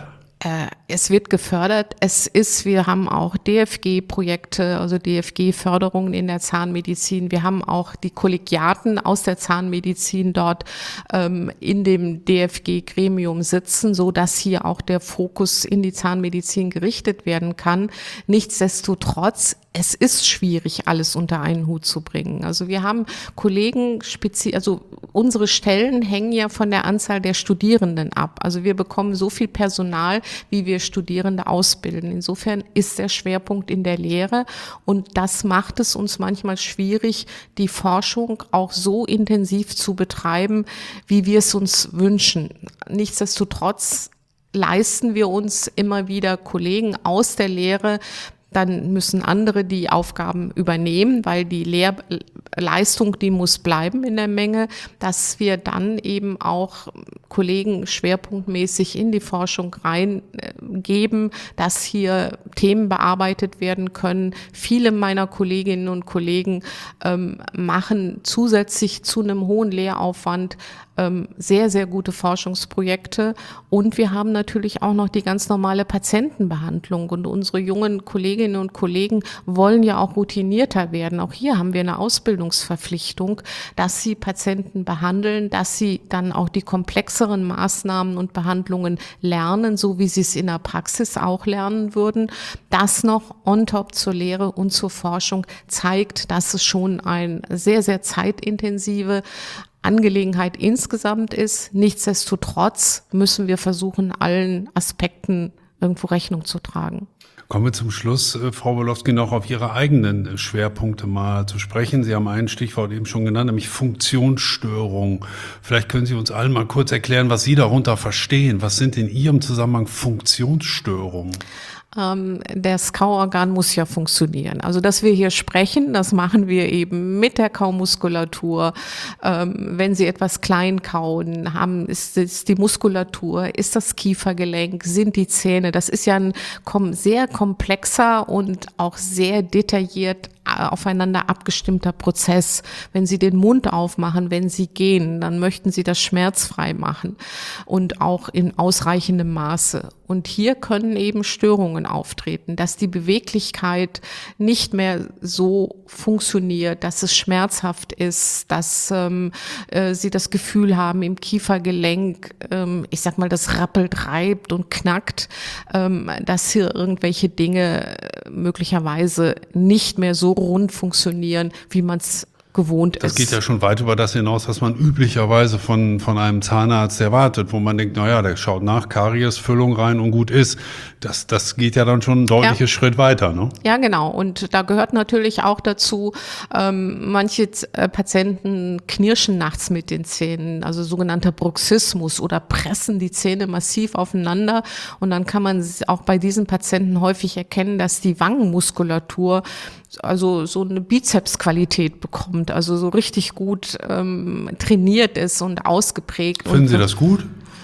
Es wird gefördert. Es ist, wir haben auch D F G-Projekte, also D F G-Förderungen in der Zahnmedizin. Wir haben auch die Kollegiaten aus der Zahnmedizin dort ähm, in dem D F G-Gremium sitzen, so dass hier auch der Fokus in die Zahnmedizin gerichtet werden kann. Nichtsdestotrotz, es ist schwierig, alles unter einen Hut zu bringen. Also wir haben Kollegen, spezi- also unsere Stellen hängen ja von der Anzahl der Studierenden ab. Also wir bekommen so viel Personal, wie wir Studierende ausbilden. Insofern ist der Schwerpunkt in der Lehre und das macht es uns manchmal schwierig, die Forschung auch so intensiv zu betreiben, wie wir es uns wünschen. Nichtsdestotrotz leisten wir uns immer wieder Kollegen aus der Lehre. Dann müssen andere die Aufgaben übernehmen, weil die Lehrleistung, die muss bleiben in der Menge, dass wir dann eben auch Kollegen schwerpunktmäßig in die Forschung reingeben, dass hier Themen bearbeitet werden können. Viele meiner Kolleginnen und Kollegen ähm, machen zusätzlich zu einem hohen Lehraufwand sehr, sehr gute Forschungsprojekte und wir haben natürlich auch noch die ganz normale Patientenbehandlung und unsere jungen Kolleginnen und Kollegen wollen ja auch routinierter werden. Auch hier haben wir eine Ausbildungsverpflichtung, dass sie Patienten behandeln, dass sie dann auch die komplexeren Maßnahmen und Behandlungen lernen, so wie sie es in der Praxis auch lernen würden. Das noch on top zur Lehre und zur Forschung zeigt, dass es schon ein sehr, sehr zeitintensive Angelegenheit insgesamt ist. Nichtsdestotrotz müssen wir versuchen, allen Aspekten irgendwo Rechnung zu tragen. Kommen wir zum Schluss, Frau Wolowski, noch auf Ihre eigenen Schwerpunkte mal zu sprechen. Sie haben ein Stichwort eben schon genannt, nämlich Funktionsstörung. Vielleicht können Sie uns allen mal kurz erklären, was Sie darunter verstehen. Was sind in Ihrem Zusammenhang Funktionsstörungen? Ähm, das Kauorgan muss ja funktionieren. Also, dass wir hier sprechen, das machen wir eben mit der Kaumuskulatur. Ähm, wenn Sie etwas klein kauen, haben, ist, ist die Muskulatur, ist das Kiefergelenk, sind die Zähne. Das ist ja ein sehr komplexer und auch sehr detailliert aufeinander abgestimmter Prozess. Wenn Sie den Mund aufmachen, wenn Sie gehen, dann möchten Sie das schmerzfrei machen und auch in ausreichendem Maße. Und hier können eben Störungen auftreten, dass die Beweglichkeit nicht mehr so funktioniert, dass es schmerzhaft ist, dass ähm, äh, Sie das Gefühl haben, im Kiefergelenk, ähm, ich sag mal, das rappelt, reibt und knackt, ähm, dass hier irgendwelche Dinge möglicherweise nicht mehr so rund funktionieren, wie man es gewohnt das ist. Das geht ja schon weit über das hinaus, was man üblicherweise von, von einem Zahnarzt erwartet, wo man denkt, naja, der schaut nach, Karies, Füllung rein und gut ist. Das, das geht ja dann schon ein deutliches ja. Schritt weiter, ne? Ja, genau. Und da gehört natürlich auch dazu, ähm, manche äh, Patienten knirschen nachts mit den Zähnen, also sogenannter Bruxismus, oder pressen die Zähne massiv aufeinander. Und dann kann man auch bei diesen Patienten häufig erkennen, dass die Wangenmuskulatur also so eine Bizepsqualität bekommt, also so richtig gut ähm, trainiert ist und ausgeprägt. Finden und, Sie das gut?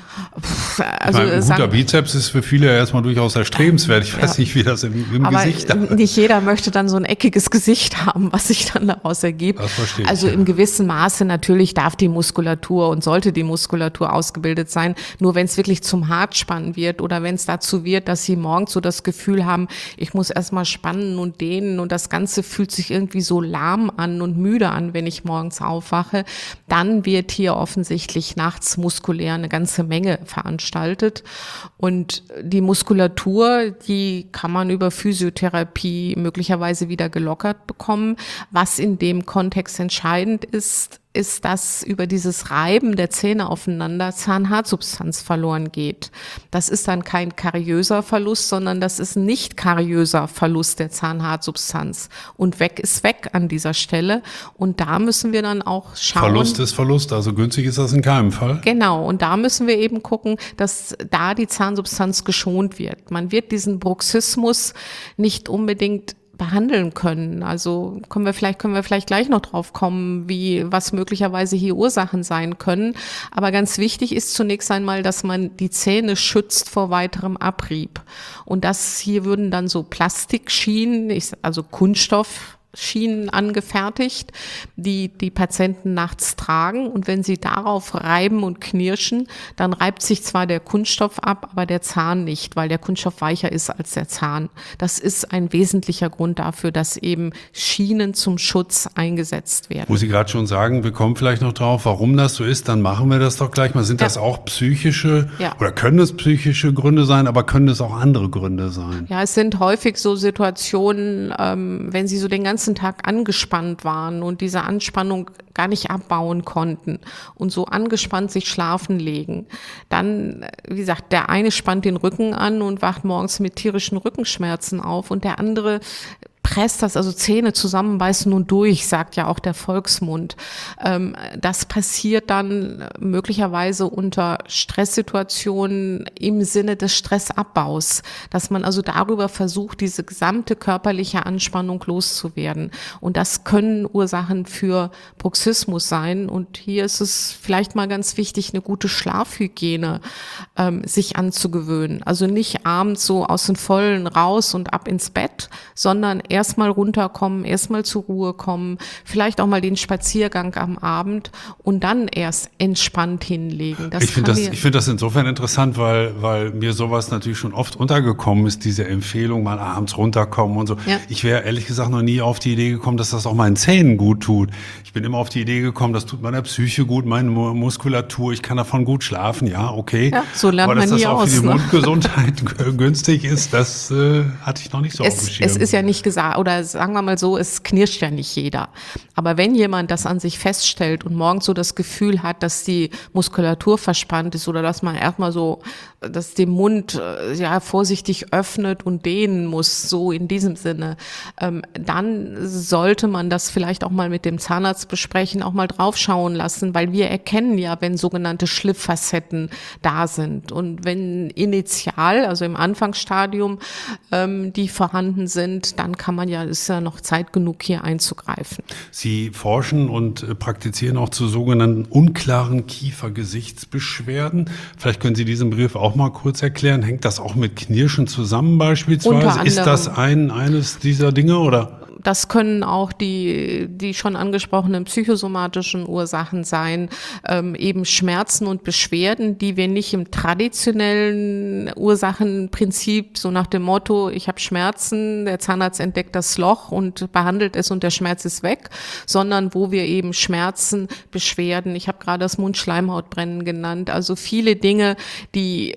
Also ich meine, ein guter sagen, Bizeps ist für viele ja erstmal durchaus erstrebenswert. Ich weiß ja. nicht, wie das im, im aber Gesicht ist. Nicht jeder möchte dann so ein eckiges Gesicht haben, was sich dann daraus ergibt. Das verstehe ich, also ja. im gewissen Maße natürlich darf die Muskulatur und sollte die Muskulatur ausgebildet sein. Nur wenn es wirklich zum Hartspannen wird oder wenn es dazu wird, dass Sie morgens so das Gefühl haben, ich muss erstmal spannen und dehnen und das Ganze fühlt sich irgendwie so lahm an und müde an, wenn ich morgens aufwache, dann wird hier offensichtlich nachts muskulär eine ganze Menge veranstaltet. Und die Muskulatur, die kann man über Physiotherapie möglicherweise wieder gelockert bekommen. Was in dem Kontext entscheidend ist, ist, dass über dieses Reiben der Zähne aufeinander Zahnhartsubstanz verloren geht. Das ist dann kein kariöser Verlust, sondern das ist ein nicht kariöser Verlust der Zahnhartsubstanz. Und weg ist weg an dieser Stelle. Und da müssen wir dann auch schauen. Verlust ist Verlust, also günstig ist das in keinem Fall. Genau, und da müssen wir eben gucken, dass da die Zahnsubstanz geschont wird. Man wird diesen Bruxismus nicht unbedingt behandeln können. Also können wir vielleicht, können wir vielleicht gleich noch drauf kommen, wie, was möglicherweise hier Ursachen sein können. Aber ganz wichtig ist zunächst einmal, dass man die Zähne schützt vor weiterem Abrieb. Und das hier würden dann so Plastikschienen, also Kunststoff, Schienen angefertigt, die die Patienten nachts tragen. Und wenn sie darauf reiben und knirschen, dann reibt sich zwar der Kunststoff ab, aber der Zahn nicht, weil der Kunststoff weicher ist als der Zahn. Das ist ein wesentlicher Grund dafür, dass eben Schienen zum Schutz eingesetzt werden. Wo Sie gerade schon sagen, wir kommen vielleicht noch drauf, warum das so ist, dann machen wir das doch gleich mal. Sind ja. das auch psychische ja. oder können es psychische Gründe sein, aber können es auch andere Gründe sein? Ja, es sind häufig so Situationen, ähm, wenn Sie so den ganzen Tag angespannt waren und diese Anspannung gar nicht abbauen konnten und so angespannt sich schlafen legen. Dann, wie gesagt, der eine spannt den Rücken an und wacht morgens mit tierischen Rückenschmerzen auf und der andere presst das, also Zähne zusammenbeißen und durch, sagt ja auch der Volksmund. Das passiert dann möglicherweise unter Stresssituationen im Sinne des Stressabbaus, dass man also darüber versucht, diese gesamte körperliche Anspannung loszuwerden. Und das können Ursachen für Bruxismus sein. Und hier ist es vielleicht mal ganz wichtig, eine gute Schlafhygiene ähm, sich anzugewöhnen. Also nicht abends so aus den Vollen raus und ab ins Bett, sondern erstmal runterkommen, erstmal zur Ruhe kommen, vielleicht auch mal den Spaziergang am Abend und dann erst entspannt hinlegen. Das ich finde das, mir ich finde das insofern interessant, weil, weil mir sowas natürlich schon oft untergekommen ist, diese Empfehlung, mal abends runterkommen und so. Ja. Ich wäre ehrlich gesagt noch nie auf die Idee gekommen, dass das auch meinen Zähnen gut tut. Ich bin immer auf die Idee gekommen, das tut meiner Psyche gut, meine Muskulatur, ich kann davon gut schlafen, ja, okay. Ja, so lernt aber dass man das nie auch aus, für die ne? Günstig günstig ist, das äh, hatte ich noch nicht so auf dem Es, Schirm. es ist ja nicht gesagt, oder sagen wir mal so, es knirscht ja nicht jeder. Aber wenn jemand das an sich feststellt und morgens so das Gefühl hat, dass die Muskulatur verspannt ist oder dass man erstmal so, dass den Mund ja vorsichtig öffnet und dehnen muss, so in diesem Sinne, ähm, dann sollte man das vielleicht auch mal mit dem Zahnarzt besprechen, auch mal draufschauen lassen, weil wir erkennen ja, wenn sogenannte Schlifffacetten da sind. Und wenn initial, also im Anfangsstadium, ähm, die vorhanden sind, dann kann man ja, ist ja noch Zeit genug, hier einzugreifen. Sie forschen und äh, praktizieren auch zu sogenannten unklaren Kiefergesichtsbeschwerden. Vielleicht können Sie diesen Begriff auch mal kurz erklären. Hängt das auch mit Knirschen zusammen beispielsweise? Ist das ein, eines dieser Dinge oder? Das können auch die, die schon angesprochenen psychosomatischen Ursachen sein, ähm, eben Schmerzen und Beschwerden, die wir nicht im traditionellen Ursachenprinzip, so nach dem Motto, ich habe Schmerzen, der Zahnarzt entdeckt das Loch und behandelt es und der Schmerz ist weg, sondern wo wir eben Schmerzen, Beschwerden, ich habe gerade das Mundschleimhautbrennen genannt, also viele Dinge, die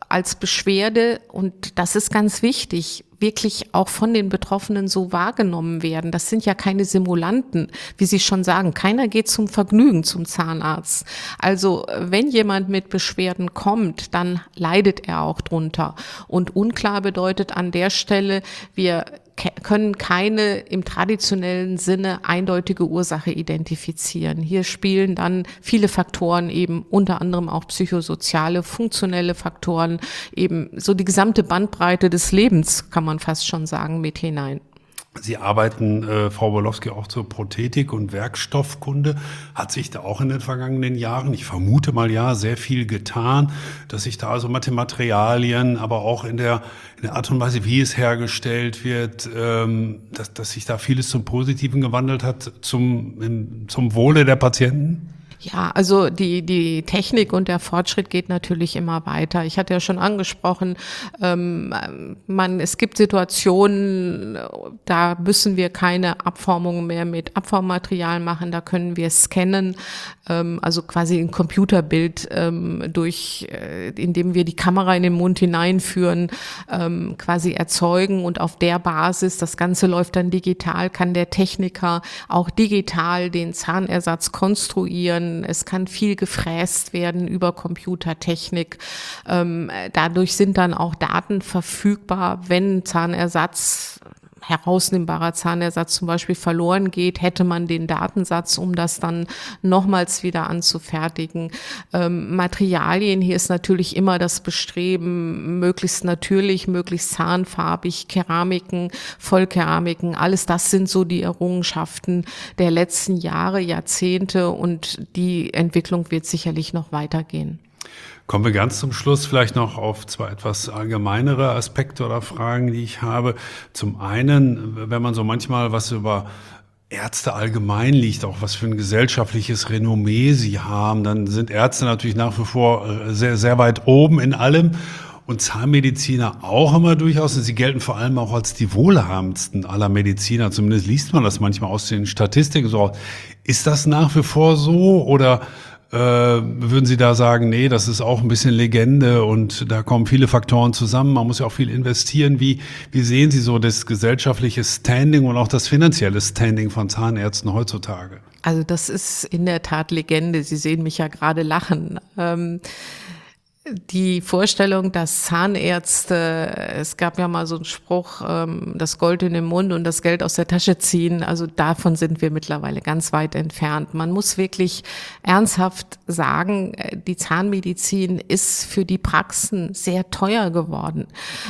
als Beschwerde, und das ist ganz wichtig, wirklich auch von den Betroffenen so wahrgenommen werden. Das sind ja keine Simulanten, wie Sie schon sagen. Keiner geht zum Vergnügen zum Zahnarzt. Also wenn jemand mit Beschwerden kommt, dann leidet er auch drunter. Und unklar bedeutet an der Stelle, wir können keine im traditionellen Sinne eindeutige Ursache identifizieren. Hier spielen dann viele Faktoren, eben unter anderem auch psychosoziale, funktionelle Faktoren, eben so die gesamte Bandbreite des Lebens, kann man fast schon sagen, mit hinein. Sie arbeiten, äh, Frau Borlowski, auch zur Prothetik und Werkstoffkunde. Hat sich da auch in den vergangenen Jahren, ich vermute mal ja, sehr viel getan, dass sich da also mit den Materialien, aber auch in der, in der Art und Weise, wie es hergestellt wird, ähm, dass, dass sich da vieles zum Positiven gewandelt hat, zum, im, zum Wohle der Patienten? Ja, also die die Technik und der Fortschritt geht natürlich immer weiter. Ich hatte ja schon angesprochen, ähm, man es gibt Situationen, da müssen wir keine Abformungen mehr mit Abformmaterial machen, da können wir scannen, ähm, also quasi ein Computerbild ähm, durch, äh, indem wir die Kamera in den Mund hineinführen, ähm, quasi erzeugen, und auf der Basis, das Ganze läuft dann digital, kann der Techniker auch digital den Zahnersatz konstruieren. Es kann viel gefräst werden über Computertechnik. Ähm, dadurch sind dann auch Daten verfügbar, wenn Zahnersatz, herausnehmbarer Zahnersatz zum Beispiel verloren geht, hätte man den Datensatz, um das dann nochmals wieder anzufertigen. Ähm, Materialien, hier ist natürlich immer das Bestreben, möglichst natürlich, möglichst zahnfarbig, Keramiken, Vollkeramiken, alles das sind so die Errungenschaften der letzten Jahre, Jahrzehnte, und die Entwicklung wird sicherlich noch weitergehen. Kommen wir ganz zum Schluss vielleicht noch auf zwei etwas allgemeinere Aspekte oder Fragen, die ich habe. Zum einen, wenn man so manchmal was über Ärzte allgemein liest, auch was für ein gesellschaftliches Renommee sie haben, dann sind Ärzte natürlich nach wie vor sehr, sehr weit oben in allem. Und Zahnmediziner auch immer durchaus. Und sie gelten vor allem auch als die wohlhabendsten aller Mediziner. Zumindest liest man das manchmal aus den Statistiken so. Ist das nach wie vor so, oder Äh, würden Sie da sagen, nee, das ist auch ein bisschen Legende und da kommen viele Faktoren zusammen, man muss ja auch viel investieren. Wie, wie sehen Sie so das gesellschaftliche Standing und auch das finanzielle Standing von Zahnärzten heutzutage? Also das ist in der Tat Legende. Sie sehen mich ja gerade lachen. Ähm Die Vorstellung, dass Zahnärzte, es gab ja mal so einen Spruch, das Gold in den Mund und das Geld aus der Tasche ziehen, also davon sind wir mittlerweile ganz weit entfernt. Man muss wirklich ernsthaft sagen, die Zahnmedizin ist für die Praxen sehr teuer geworden.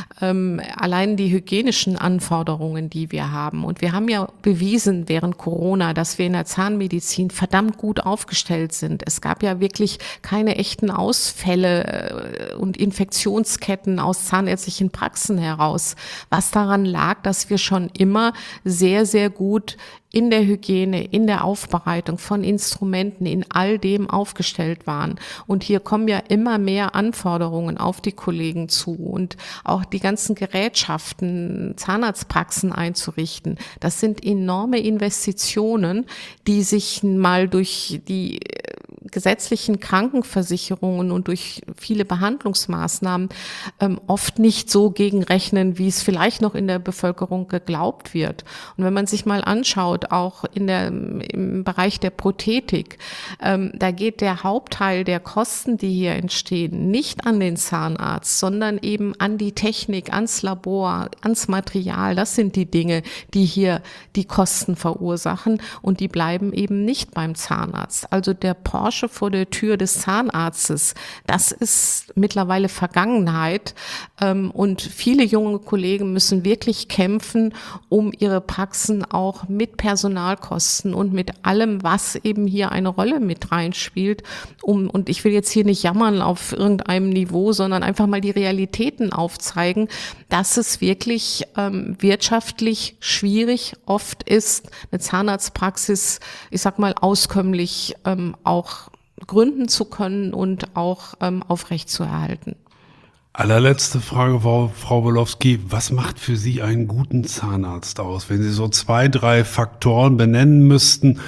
Allein die hygienischen Anforderungen, die wir haben, und wir haben ja bewiesen während Corona, dass wir in der Zahnmedizin verdammt gut aufgestellt sind. Es gab ja wirklich keine echten Ausfälle und Infektionsketten aus zahnärztlichen Praxen heraus, was daran lag, dass wir schon immer sehr, sehr gut in der Hygiene, in der Aufbereitung von Instrumenten, in all dem aufgestellt waren. Und hier kommen ja immer mehr Anforderungen auf die Kollegen zu, und auch die ganzen Gerätschaften, Zahnarztpraxen einzurichten. Das sind enorme Investitionen, die sich mal durch die gesetzlichen Krankenversicherungen und durch viele Behandlungsmaßnahmen ähm, oft nicht so gegenrechnen, wie es vielleicht noch in der Bevölkerung geglaubt wird. Und wenn man sich mal anschaut, auch in der, im Bereich der Prothetik, ähm, da geht der Hauptteil der Kosten, die hier entstehen, nicht an den Zahnarzt, sondern eben an die Technik, ans Labor, ans Material. Das sind die Dinge, die hier die Kosten verursachen, und die bleiben eben nicht beim Zahnarzt. Also der Porsche vor der Tür des Zahnarztes, das ist mittlerweile Vergangenheit, ähm, und viele junge Kollegen müssen wirklich kämpfen, um ihre Praxen auch mit Personalkosten und mit allem, was eben hier eine Rolle mit reinspielt, um, und ich will jetzt hier nicht jammern auf irgendeinem Niveau, sondern einfach mal die Realitäten aufzeigen, dass es wirklich ähm, wirtschaftlich schwierig oft ist, eine Zahnarztpraxis, ich sag mal, auskömmlich ähm, auch gründen zu können und auch ähm, aufrechtzuerhalten. Allerletzte Frage, Frau, Frau Borlowski. Was macht für Sie einen guten Zahnarzt aus? Wenn Sie so zwei, drei Faktoren benennen müssten,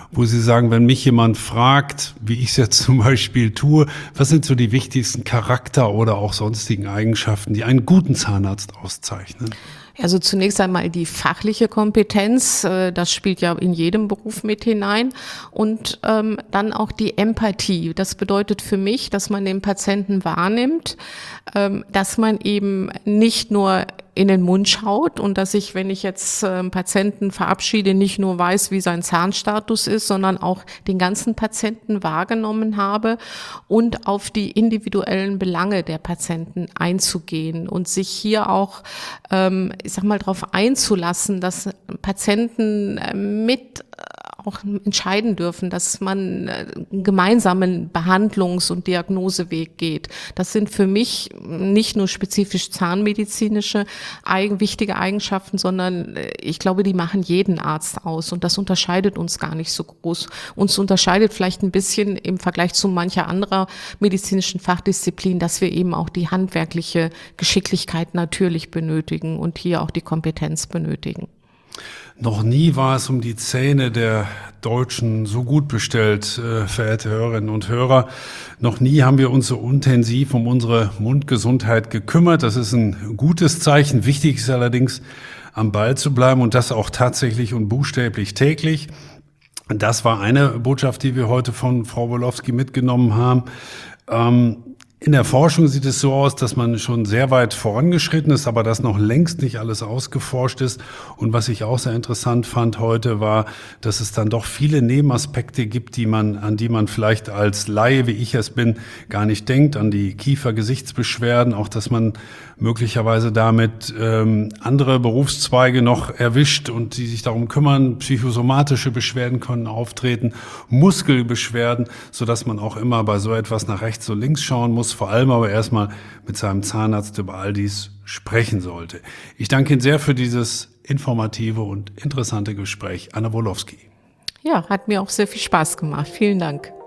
wo Sie sagen, wenn mich jemand fragt, wie ich es jetzt zum Beispiel tue, was sind so die wichtigsten Charakter- oder auch sonstigen Eigenschaften, die einen guten Zahnarzt auszeichnen? Also zunächst einmal die fachliche Kompetenz, das spielt ja in jedem Beruf mit hinein, und ähm, dann auch die Empathie. Das bedeutet für mich, dass man den Patienten wahrnimmt, ähm, dass man eben nicht nur in den Mund schaut und dass ich, wenn ich jetzt äh, Patienten verabschiede, nicht nur weiß, wie sein Zahnstatus ist, sondern auch den ganzen Patienten wahrgenommen habe und auf die individuellen Belange der Patienten einzugehen und sich hier auch, ähm, ich sag mal, darauf einzulassen, dass Patienten äh, mit auch entscheiden dürfen, dass man einen gemeinsamen Behandlungs- und Diagnoseweg geht. Das sind für mich nicht nur spezifisch zahnmedizinische eigen, wichtige Eigenschaften, sondern ich glaube, die machen jeden Arzt aus, und das unterscheidet uns gar nicht so groß. Uns unterscheidet vielleicht ein bisschen im Vergleich zu mancher anderer medizinischen Fachdisziplin, dass wir eben auch die handwerkliche Geschicklichkeit natürlich benötigen und hier auch die Kompetenz benötigen. Noch nie war es um die Zähne der Deutschen so gut bestellt, äh, verehrte Hörerinnen und Hörer. Noch nie haben wir uns so intensiv um unsere Mundgesundheit gekümmert. Das ist ein gutes Zeichen. Wichtig ist allerdings, am Ball zu bleiben, und das auch tatsächlich und buchstäblich täglich. Das war eine Botschaft, die wir heute von Frau Wolofsky mitgenommen haben. Ähm, In der Forschung sieht es so aus, dass man schon sehr weit vorangeschritten ist, aber dass noch längst nicht alles ausgeforscht ist. Und was ich auch sehr interessant fand heute war, dass es dann doch viele Nebenaspekte gibt, die man, an die man vielleicht als Laie, wie ich es bin, gar nicht denkt, an die Kiefer-Gesichtsbeschwerden, auch dass man möglicherweise damit ähm, andere Berufszweige noch erwischt und die sich darum kümmern. Psychosomatische Beschwerden können auftreten, Muskelbeschwerden, sodass man auch immer bei so etwas nach rechts und links schauen muss, vor allem aber erstmal mit seinem Zahnarzt über all dies sprechen sollte. Ich danke Ihnen sehr für dieses informative und interessante Gespräch. Anna Wolofsky. Ja, hat mir auch sehr viel Spaß gemacht. Vielen Dank.